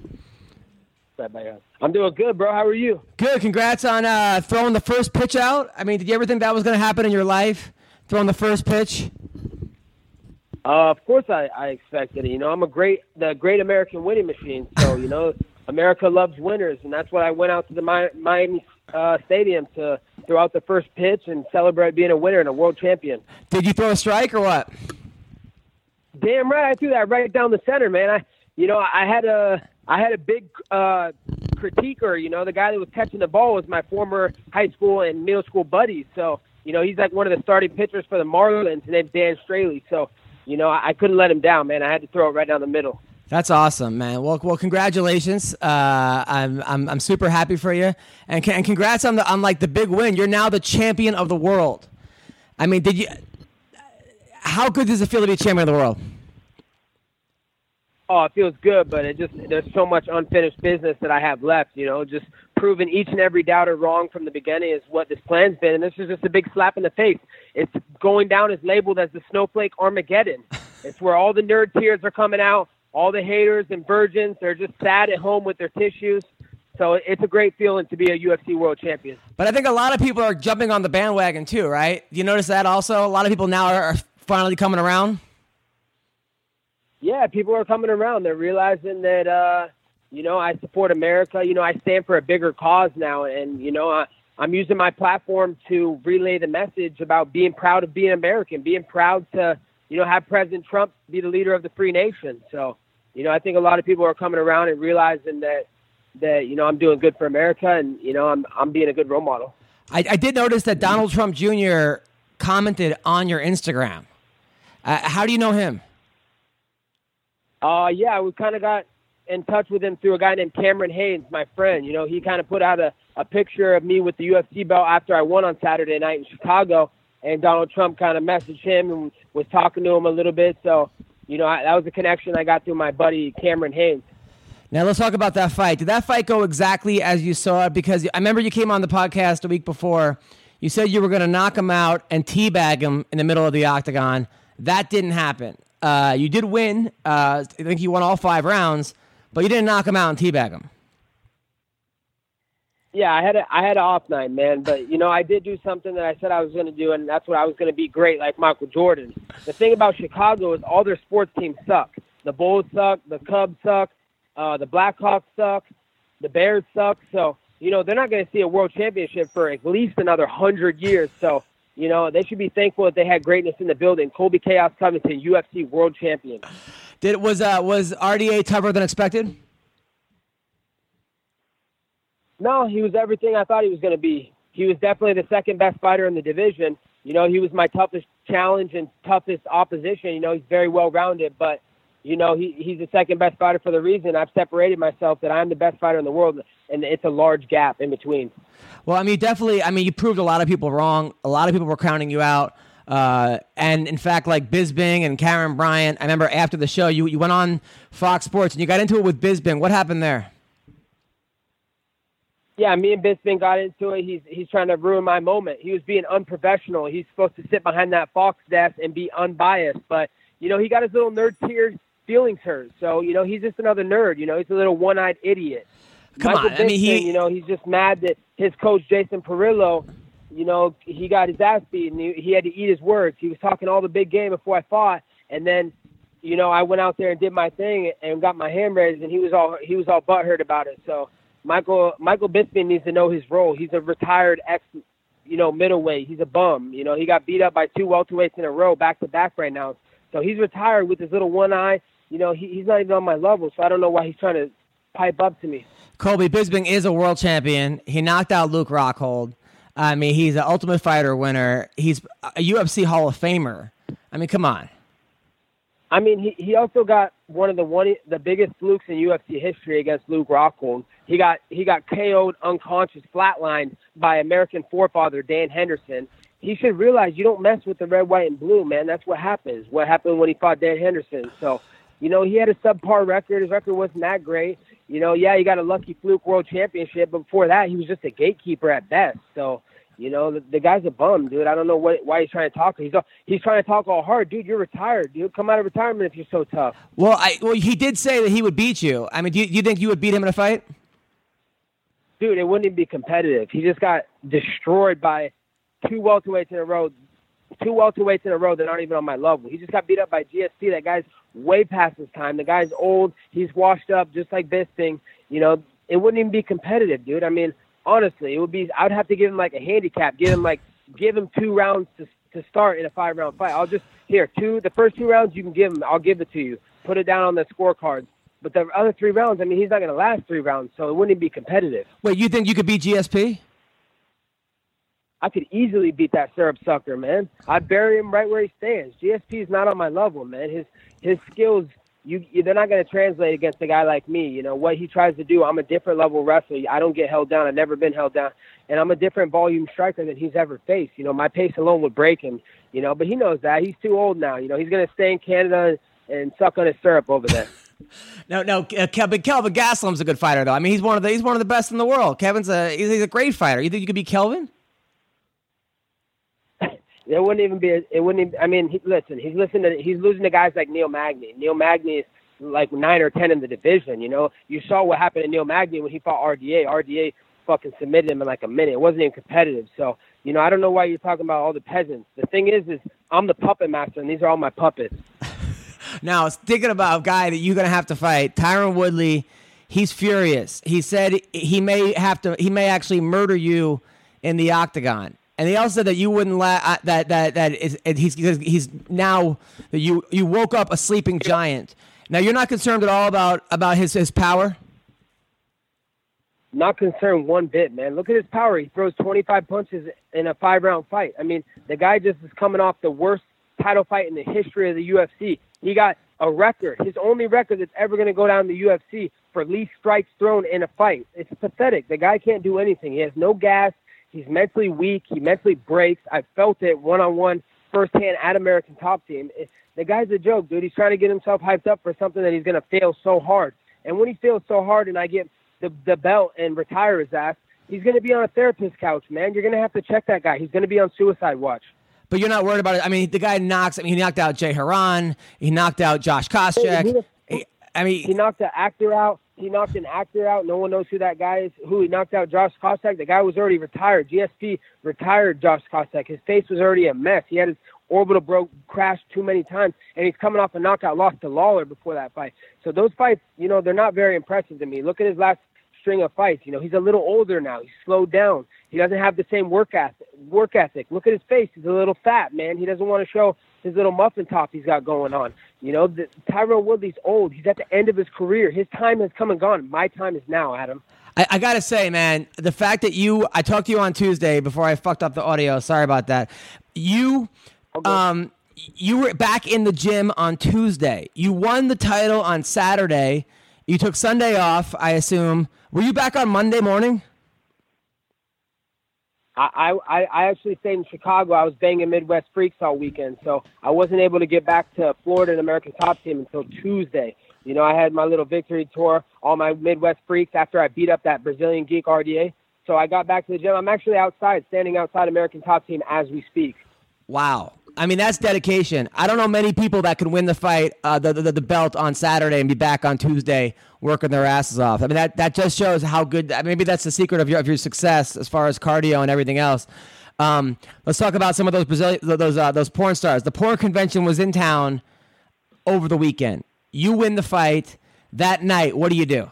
I'm doing good, bro. How are you? Good. Congrats on throwing the first pitch out. I mean, did you ever think that was going to happen in your life? Throwing the first pitch? Of course I expected it. I'm the great American winning machine. So, America loves winners, and that's why I went out to the Miami Stadium to throw out the first pitch and celebrate being a winner and a world champion. Did you throw a strike or what? Damn right, I threw that right down the center, man. I had a big critiquer. The guy that was catching the ball was my former high school and middle school buddies. So, he's like one of the starting pitchers for the Marlins, and named Dan Straley. So, I couldn't let him down, man. I had to throw it right down the middle. That's awesome, man. Well, congratulations. I'm super happy for you, and congrats on the big win. You're now the champion of the world. I mean, how good does it feel to be champion of the world? Oh, it feels good, but there's so much unfinished business that I have left. Just proving each and every doubter wrong from the beginning is what this plan's been, and this is just a big slap in the face. It's going down as labeled as the Snowflake Armageddon. It's where all the nerd tears are coming out. All the haters and virgins, they're just sad at home with their tissues. So it's a great feeling to be a UFC world champion. But I think a lot of people are jumping on the bandwagon too, right? You notice that also? A lot of people now are finally coming around? Yeah, people are coming around. They're realizing that, I support America. I stand for a bigger cause now. And, I'm using my platform to relay the message about being proud of being American, being proud to, have President Trump be the leader of the free nation. So, I think a lot of people are coming around and realizing that I'm doing good for America and, I'm being a good role model. I did notice that Donald Trump Jr. commented on your Instagram. How do you know him? Yeah, we kind of got in touch with him through a guy named Cameron Haynes, my friend. He kind of put out a picture of me with the UFC belt after I won on Saturday night in Chicago, and Donald Trump kind of messaged him and was talking to him a little bit. So, that was a connection I got through my buddy Cameron Haynes. Now let's talk about that fight. Did that fight go exactly as you saw it? Because I remember you came on the podcast a week before. You said you were going to knock him out and teabag him in the middle of the octagon. That didn't happen. You did win. I think you won all 5 rounds, but you didn't knock him out and teabag him. Yeah, I had an off night, man. But, I did do something that I said I was going to do, and that's what I was going to be great, like Michael Jordan. The thing about Chicago is all their sports teams suck. The Bulls suck. The Cubs suck. The Blackhawks suck. The Bears suck. So, they're not going to see a world championship for at least another 100 years. So, they should be thankful that they had greatness in the building. Colby Chaos Covington, UFC world champion. Was RDA tougher than expected? No, he was everything I thought he was going to be. He was definitely the second best fighter in the division. You know, he was my toughest challenge and toughest opposition. You know, he's very well-rounded, but, you know, he's the second best fighter for the reason I've separated myself that I'm the best fighter in the world, and it's a large gap in between. Well, I mean, definitely, you proved a lot of people wrong. A lot of people were counting you out. And in fact, like Bisping and Karen Bryant, I remember after the show, you went on Fox Sports and you got into it with Bisping. What happened there? Yeah, me and Bisping got into it. He's trying to ruin my moment. He was being unprofessional. He's supposed to sit behind that Fox desk and be unbiased. But, you know, he got his little nerd-tiered feelings hurt. So, you know, he's just another nerd. You know, he's a little one-eyed idiot. Come on. Bisping, you know, he's just mad that his coach, Jason Perillo, you know, he got his ass beat and he had to eat his words. He was talking all the big game before I fought. And then, you know, I went out there and did my thing and got my hand raised, and he was all butthurt about it. So, Michael Bisping needs to know his role. He's a retired middleweight. He's a bum. You know, he got beat up by 2 welterweights in a row, back to back right now. So he's retired with his little one eye. You know, he's not even on my level. So I don't know why he's trying to pipe up to me. Colby, Bisping is a world champion. He knocked out Luke Rockhold. I mean, he's an Ultimate Fighter winner. He's a UFC Hall of Famer. I mean, come on. I mean, he also got one of the biggest flukes in UFC history against Luke Rockhold. He got KO'd, unconscious, flatlined by American forefather Dan Henderson. He should realize you don't mess with the red, white, and blue, man. That's what happens. What happened when he fought Dan Henderson. So, you know, he had a subpar record. His record wasn't that great. You know, yeah, he got a lucky fluke world championship, but before that, he was just a gatekeeper at best. So, you know, the guy's a bum, dude. I don't know why he's trying to talk. He's trying to talk all hard, dude. You're retired, dude. Come out of retirement if you're so tough. Well, he did say that he would beat you. I mean, do you think you would beat him in a fight? Dude, it wouldn't even be competitive. He just got destroyed by 2 welterweights in a row. 2 welterweights in a row that aren't even on my level. He just got beat up by GSP. That guy's way past his time. The guy's old. He's washed up, just like Bisping. You know, it wouldn't even be competitive, dude. I mean, honestly, it would be. I'd have to give him like a handicap. Give him 2 rounds to start in a 5-round fight. I'll just the first 2 rounds you can give him. I'll give it to you. Put it down on the scorecards. But the other 3 rounds, I mean, he's not going to last 3 rounds, so it wouldn't even be competitive. Wait, you think you could beat GSP? I could easily beat that syrup sucker, man. I'd bury him right where he stands. GSP is not on my level, man. His skills, they're not going to translate against a guy like me. You know, what he tries to do, I'm a different level wrestler. I don't get held down. I've never been held down. And I'm a different volume striker than he's ever faced. You know, my pace alone would break him, you know, but he knows that. He's too old now. You know, he's going to stay in Canada and suck on his syrup over there. No, Kelvin Gastelum's a good fighter, though. I mean, he's one of the best in the world. He's a great fighter. You think you could beat Kelvin? It wouldn't even be. I mean, he's losing to guys like Neil Magny. Neil Magny is like 9 or 10 in the division. You know, you saw what happened to Neil Magny when he fought RDA. RDA fucking submitted him in like a minute. It wasn't even competitive. So, you know, I don't know why you're talking about all the peasants. The thing is I'm the puppet master, and these are all my puppets. Now, thinking about a guy that you're gonna have to fight, Tyron Woodley. He's furious. He said he may actually murder you in the octagon. And they also said that you wouldn't he's now that you woke up a sleeping giant. Now you're not concerned at all about his power? Not concerned one bit, man. Look at his power. He throws 25 punches in a 5-round fight. I mean, the guy just is coming off the worst title fight in the history of the UFC. He got a record, his only record that's ever going to go down in the UFC for least strikes thrown in a fight. It's pathetic. The guy can't do anything. He has no gas. He's mentally weak. He mentally breaks. I felt it one-on-one, firsthand at American Top Team. The guy's a joke, dude. He's trying to get himself hyped up for something that he's going to fail so hard. And when he fails so hard and I get the belt and retire his ass, he's going to be on a therapist's couch, man. You're going to have to check that guy. He's going to be on suicide watch. But you're not worried about it. I mean, the guy he knocked out Jay Haran. He knocked out Josh Koscheck. He knocked an actor out. He knocked an actor out. No one knows who that guy is. Who he knocked out? Josh Koscheck. The guy was already retired. GSP retired Josh Koscheck. His face was already a mess. He had his orbital crashed too many times, and he's coming off a knockout loss to Lawler before that fight. So those fights, you know, they're not very impressive to me. Look at his last string of fights. You know, he's a little older now. He's slowed down. He doesn't have the same work ethic. Look at his face. He's a little fat, man. He doesn't want to show his little muffin top he's got going on. You know, Tyron Woodley's old. He's at the end of his career. His time has come and gone. My time is now, Adam. I got to say, man, the fact that I talked to you on Tuesday before I fucked up the audio. Sorry about that. You you were back in the gym on Tuesday. You won the title on Saturday. You took Sunday off, I assume. Were you back on Monday morning? I actually stayed in Chicago. I was banging Midwest Freaks all weekend, so I wasn't able to get back to Florida and American Top Team until Tuesday. You know, I had my little victory tour, all my Midwest Freaks after I beat up that Brazilian geek RDA. So I got back to the gym. I'm actually outside, standing outside American Top Team as we speak. Wow. I mean, that's dedication. I don't know many people that can win the fight, the belt on Saturday and be back on Tuesday working their asses off. I mean, that just shows how good. Maybe that's the secret of your success as far as cardio and everything else. Let's talk about some of those porn stars. The porn convention was in town over the weekend. You win the fight that night. What do?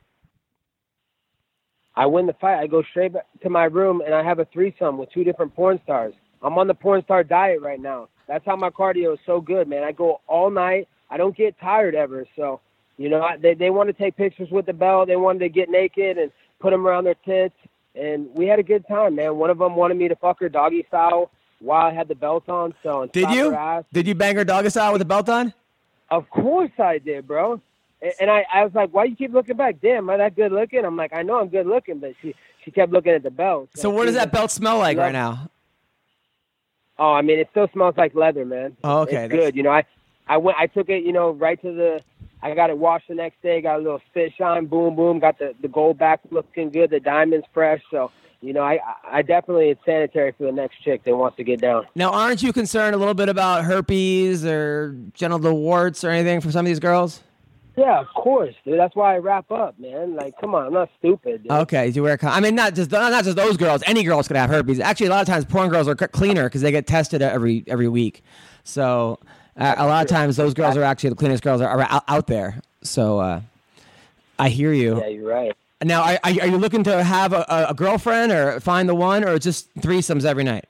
I win the fight. I go straight back to my room and I have a threesome with 2 different porn stars. I'm on the porn star diet right now. That's how my cardio is so good, man. I go all night. I don't get tired ever. So, you know, they want to take pictures with the belt. They wanted to get naked and put them around their tits. And we had a good time, man. One of them wanted me to fuck her doggy style while I had the belt on. So Did you? Did you bang her doggy style with the belt on? Of course I did, bro. And I was like, why you keep looking back? Damn, am I that good looking? I'm like, I know I'm good looking, but she kept looking at the belt. So what does that belt smell like right now? Oh, I mean, it still smells like leather, man. Oh, okay. It's good. You know, I took it, you know, right to I got it washed the next day, got a little spit shine, boom, boom, got the gold back looking good, the diamonds fresh. So, you know, I definitely, it's sanitary for the next chick that wants to get down. Now, aren't you concerned a little bit about herpes or genital warts or anything from some of these girls? Yeah, of course, dude. That's why I wrap up, man. Like, come on, I'm not stupid, dude. Okay, you wear I mean, not just those girls. Any girls could have herpes. Actually, a lot of times porn girls are cleaner because they get tested every week. So a lot of times those girls are actually the cleanest girls are out there. So I hear you. Yeah, you're right. Now, are you looking to have a girlfriend or find the one, or just threesomes every night?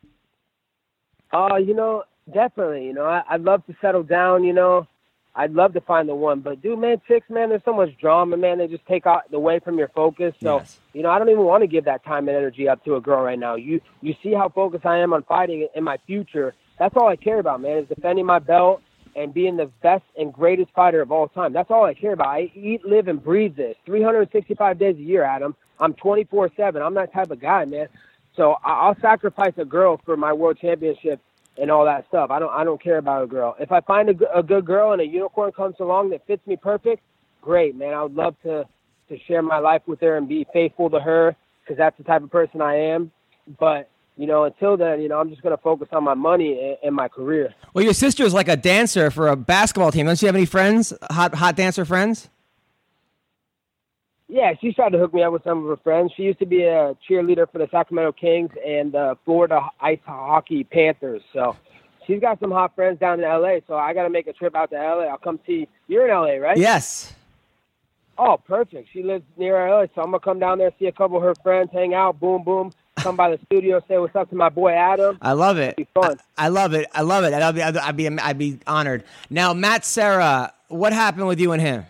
You know, definitely. You know, I'd love to settle down, you know. I'd love to find the one, but dude, man, chicks, man, there's so much drama, man. They just take away from your focus. So, yes. You know, I don't even want to give that time and energy up to a girl right now. You see how focused I am on fighting in my future. That's all I care about, man, is defending my belt and being the best and greatest fighter of all time. That's all I care about. I eat, live, and breathe this 365 days a year, Adam. I'm 24/7. I'm that type of guy, man. So I'll sacrifice a girl for my world championship and all that stuff. I don't care about a girl. If I find a good girl and a unicorn comes along that fits me perfect, great, man. I would love to share my life with her and be faithful to her because that's the type of person I am. But, you know, until then, you know, I'm just going to focus on my money and my career. Well, your sister is like a dancer for a basketball team. Don't you have any friends, hot dancer friends? Yeah, she tried to hook me up with some of her friends. She used to be a cheerleader for the Sacramento Kings and the Florida Ice Hockey Panthers. So she's got some hot friends down in L.A., so I got to make a trip out to L.A. I'll come see. You're in L.A., right? Yes. Oh, perfect. She lives near L.A., so I'm going to come down there, see a couple of her friends, hang out, boom, boom, come by the studio, say what's up to my boy Adam. I love it. It'll be fun. I love it. I love it. I'd be honored. Now, Matt Serra, what happened with you and him?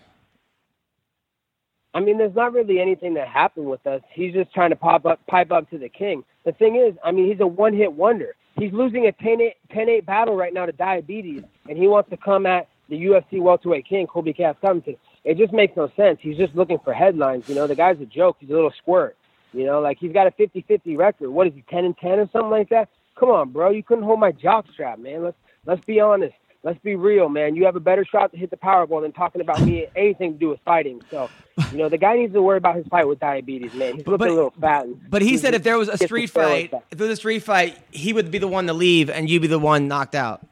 I mean, there's not really anything that happened with us. He's just trying to pipe up to the king. The thing is, I mean, he's a one-hit wonder. He's losing a 10-8 battle right now to diabetes, and he wants to come at the UFC welterweight king, Colby Covington. It just makes no sense. He's just looking for headlines. You know, the guy's a joke. He's a little squirt. You know, like he's got a 50-50 record. What is he, 10-10 or something like that? Come on, bro. You couldn't hold my jockstrap, man. Let's be honest. Let's be real, man. You have a better shot to hit the Powerball than talking about me anything to do with fighting. So, you know, the guy needs to worry about his fight with diabetes, man. He's looking a little fat. But he said if there was a street fight, he would be the one to leave and you'd be the one knocked out.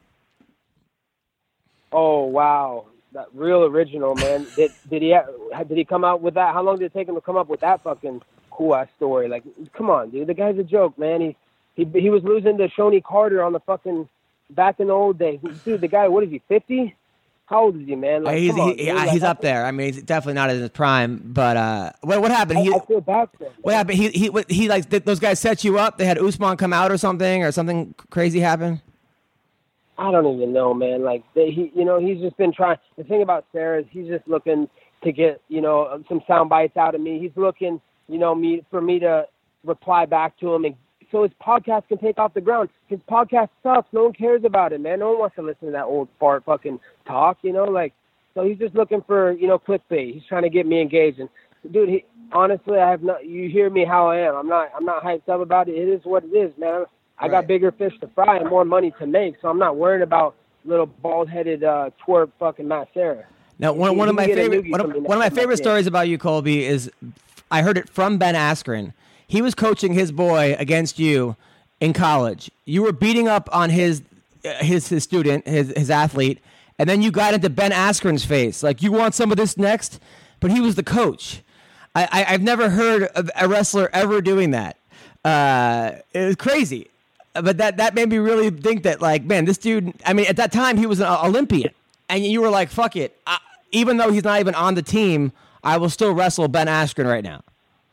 Oh, wow. That real original, man. Did he come out with that? How long did it take him to come up with that fucking cool-ass story? Like, come on, dude. The guy's a joke, man. He was losing to Shoney Carter on the fucking back in the old days. Dude, the guy, what is he, 50? How old is he, man? Like, he's up there. I mean, he's definitely not in his prime. But what happened? I feel bad for him. What happened? He like those guys set you up. They had Usman come out or something crazy happened. I don't even know, man. Like he's just been trying. The thing about Serra is he's just looking to get some sound bites out of me. He's looking, for me to reply back to him and so his podcast can take off the ground. His podcast sucks. No one cares about it, man. No one wants to listen to that old fart fucking talk, you know, like, so he's just looking for, you know, clickbait. He's trying to get me engaged. And dude, honestly, I have not, you hear me how I am. I'm not hyped up about it. It is what it is, man. I got bigger fish to fry and more money to make, so I'm not worried about little bald-headed twerp fucking Matt Serra. Now, one of my favorite stories about you, Colby, is I heard it from Ben Askren. He was coaching his boy against you in college. You were beating up on his student, his athlete, and then you got into Ben Askren's face. Like, you want some of this next? But he was the coach. I've never heard of a wrestler ever doing that. It was crazy. But that made me really think that, like, man, this dude, I mean, at that time, he was an Olympian. And you were like, fuck it. Even though he's not even on the team, I will still wrestle Ben Askren right now.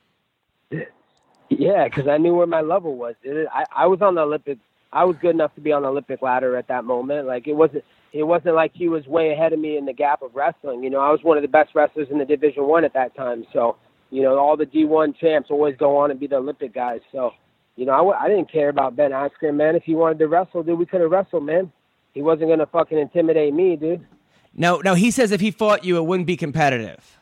Yeah, because I knew where my level was. I was on the Olympic. I was good enough to be on the Olympic ladder at that moment. Like, it wasn't like he was way ahead of me in the gap of wrestling. You know, I was one of the best wrestlers in the Division I at that time. So, you know, all the D1 champs always go on and be the Olympic guys. So, you know, I didn't care about Ben Askren, man. If he wanted to wrestle, dude, we could have wrestled, man. He wasn't going to fucking intimidate me, dude. No, he says if he fought you, it wouldn't be competitive.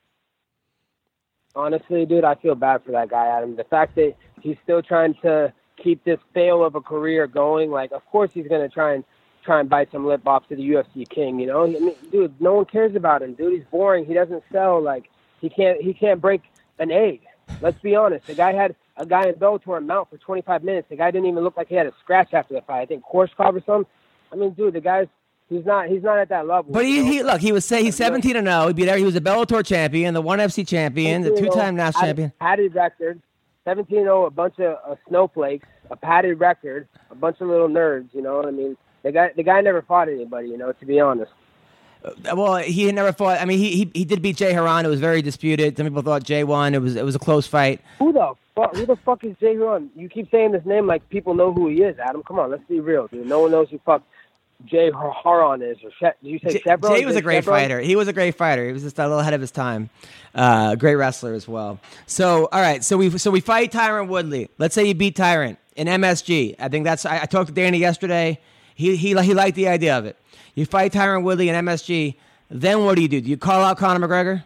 Honestly, dude, I feel bad for that guy, Adam. The fact that he's still trying to keep this fail of a career going, like, of course he's going to try and bite some lip off to the UFC king, you know? I mean, dude, no one cares about him, dude. He's boring. He doesn't sell. Like, he can't break an egg. Let's be honest. The guy had a guy in Bellator mount for 25 minutes. The guy didn't even look like he had a scratch after the fight. I think Korshkov or something. I mean, dude, the guy's he's not at that level. But he's 17-0. He was a Bellator champion, the ONE FC champion, the two-time national champion. Padded record, 17-0, a bunch of snowflakes, a padded record, a bunch of little nerds. You know what I mean? The guy never fought anybody. You know, to be honest. Well, he had never fought. I mean, he did beat Jay Haran. It was very disputed. Some people thought Jay won. It was a close fight. Who the fuck is Jay Haran? You keep saying this name like people know who he is, Adam. Come on, let's be real, dude. No one knows who fuck Jay Haran is. Did you say Chevron? Jay was a great fighter. He was a great fighter. He was just a little ahead of his time. Great wrestler as well. So, all right. So we fight Tyron Woodley. Let's say you beat Tyron in MSG. I think that's. I talked to Danny yesterday. He liked the idea of it. You fight Tyron Woodley in MSG. Then what do? Do you call out Conor McGregor?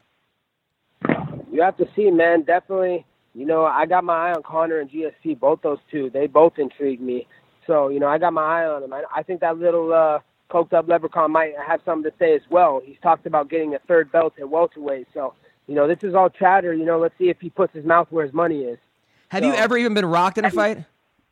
You have to see, man. Definitely. You know, I got my eye on Conor and GSP. Both those two. They both intrigue me. So, you know, I got my eye on him. I think that little coked-up leprechaun might have something to say as well. He's talked about getting a third belt at welterweight. So, you know, this is all chatter. You know, let's see if he puts his mouth where his money is. Have you ever even been rocked in a fight?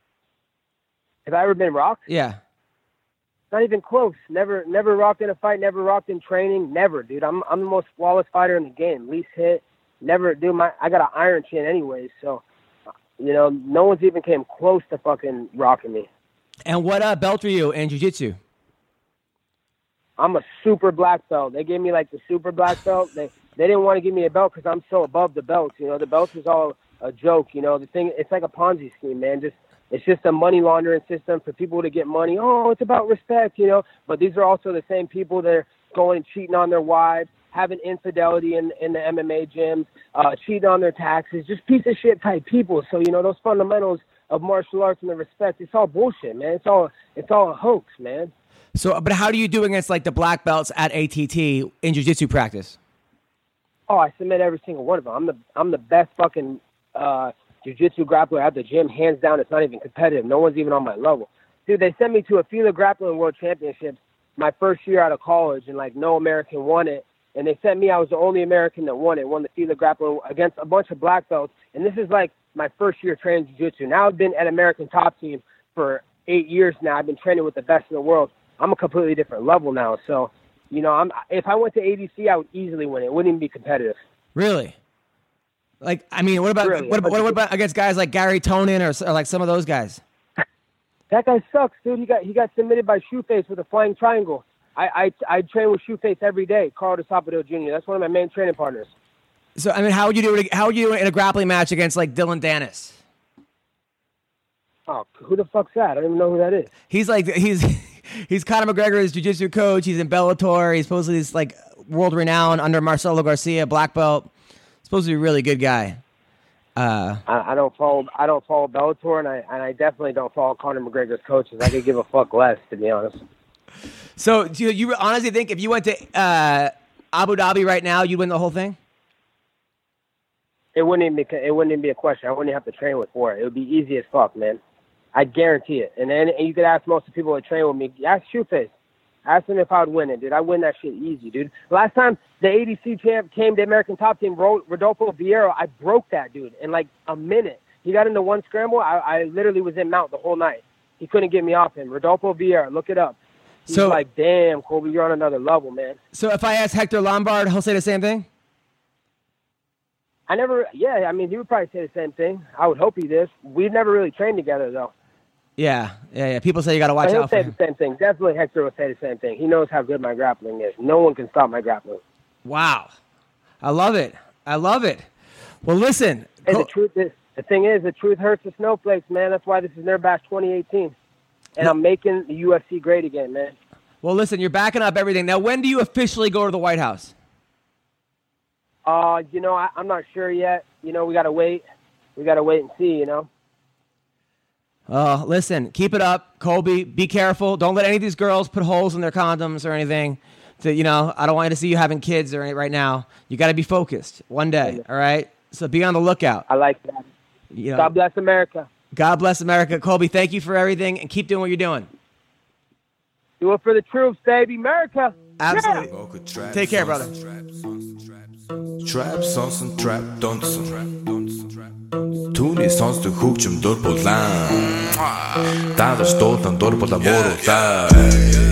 Have I ever been rocked? Yeah. Not even close. Never rocked in a fight. Never rocked in training. Never, dude. I'm the most flawless fighter in the game. Least hit. Never, dude. I got an iron chin anyways. So, you know, no one's even came close to fucking rocking me. And what belt are you in jiu-jitsu? I'm a super black belt. They gave me like the super black belt. They didn't want to give me a belt because I'm so above the belts. You know, the belts is all a joke. You know, the thing, it's like a Ponzi scheme, man. It's just a money laundering system for people to get money. Oh, it's about respect, you know. But these are also the same people that are going and cheating on their wives, having infidelity in the MMA gyms, cheating on their taxes, just piece of shit type people. So, you know, those fundamentals of martial arts and the respect, it's all bullshit, man. It's all a hoax, man. So, but how do you do against like the black belts at ATT in jiu-jitsu practice? Oh, I submit every single one of them. I'm the best fucking jiu-jitsu grappler at the gym, hands down. It's not even competitive. No one's even on my level. Dude, they sent me to a Fila Grappling World Championships my first year out of college, and like no American won it. And they sent me, I was the only American that won it, won the Fila Grappling against a bunch of black belts. And this is like my first year training jiu-jitsu. Now I've been at American Top Team for 8 years now. I've been training with the best in the world. I'm a completely different level now. So, you know, if I went to ADC, I would easily win it. It wouldn't even be competitive. Really? Like, I mean, what about against guys like Gary Tonin or like some of those guys? That guy sucks, dude. He got submitted by Shoeface with a flying triangle. I train with Shoeface every day. Carl DeSapadillo Jr. That's one of my main training partners. So, I mean, how would you do in a grappling match against like Dylan Dennis? Oh, who the fuck's that? I don't even know who that is. He's Conor McGregor's jiu-jitsu coach. He's in Bellator. He's supposedly this like world renowned under Marcelo Garcia, black belt. Supposed to be a really good guy. I don't follow Bellator, and I definitely don't follow Conor McGregor's coaches. I could give a fuck less, to be honest. So do you honestly think if you went to Abu Dhabi right now, you'd win the whole thing? It wouldn't even be a question. I wouldn't even have to train with for it. It would be easy as fuck, man. I guarantee it. And you could ask most of the people that train with me. Ask Shoeface. Ask him if I would win it, dude. I win that shit easy, dude. Last time the ADC champ came to American Top Team, Rodolfo Vieira, I broke that dude in like a minute. He got into one scramble. I literally was in mount the whole night. He couldn't get me off him. Rodolfo Vieira, look it up. He's like, damn, Colby, you're on another level, man. So if I ask Hector Lombard, he'll say the same thing? I mean, he would probably say the same thing. I would hope he did. We've never really trained together, though. Yeah. People say you got to watch out for him. He'll say the same thing. Definitely Hector will say the same thing. He knows how good my grappling is. No one can stop my grappling. Wow. I love it. Well, listen. And the truth hurts the snowflakes, man. That's why this is Nerd Bash 2018. And I'm making the UFC great again, man. Well, listen, you're backing up everything. Now, when do you officially go to the White House? I'm not sure yet. We got to wait. We got to wait and see, Listen, keep it up. Colby, be careful. Don't let any of these girls put holes in their condoms or anything. I don't want you to see you having kids or anything right now. You got to be focused one day, all right? So be on the lookout. I like that. God bless America. God bless America. Colby, thank you for everything, and keep doing what you're doing. Do it for the troops, baby. America. Absolutely. Yeah. Take care, brother. Trap sonsun trap donsun Түүний сонсдог хөгжим дур булаан Даадаш дуулан дур булаа мууруулаа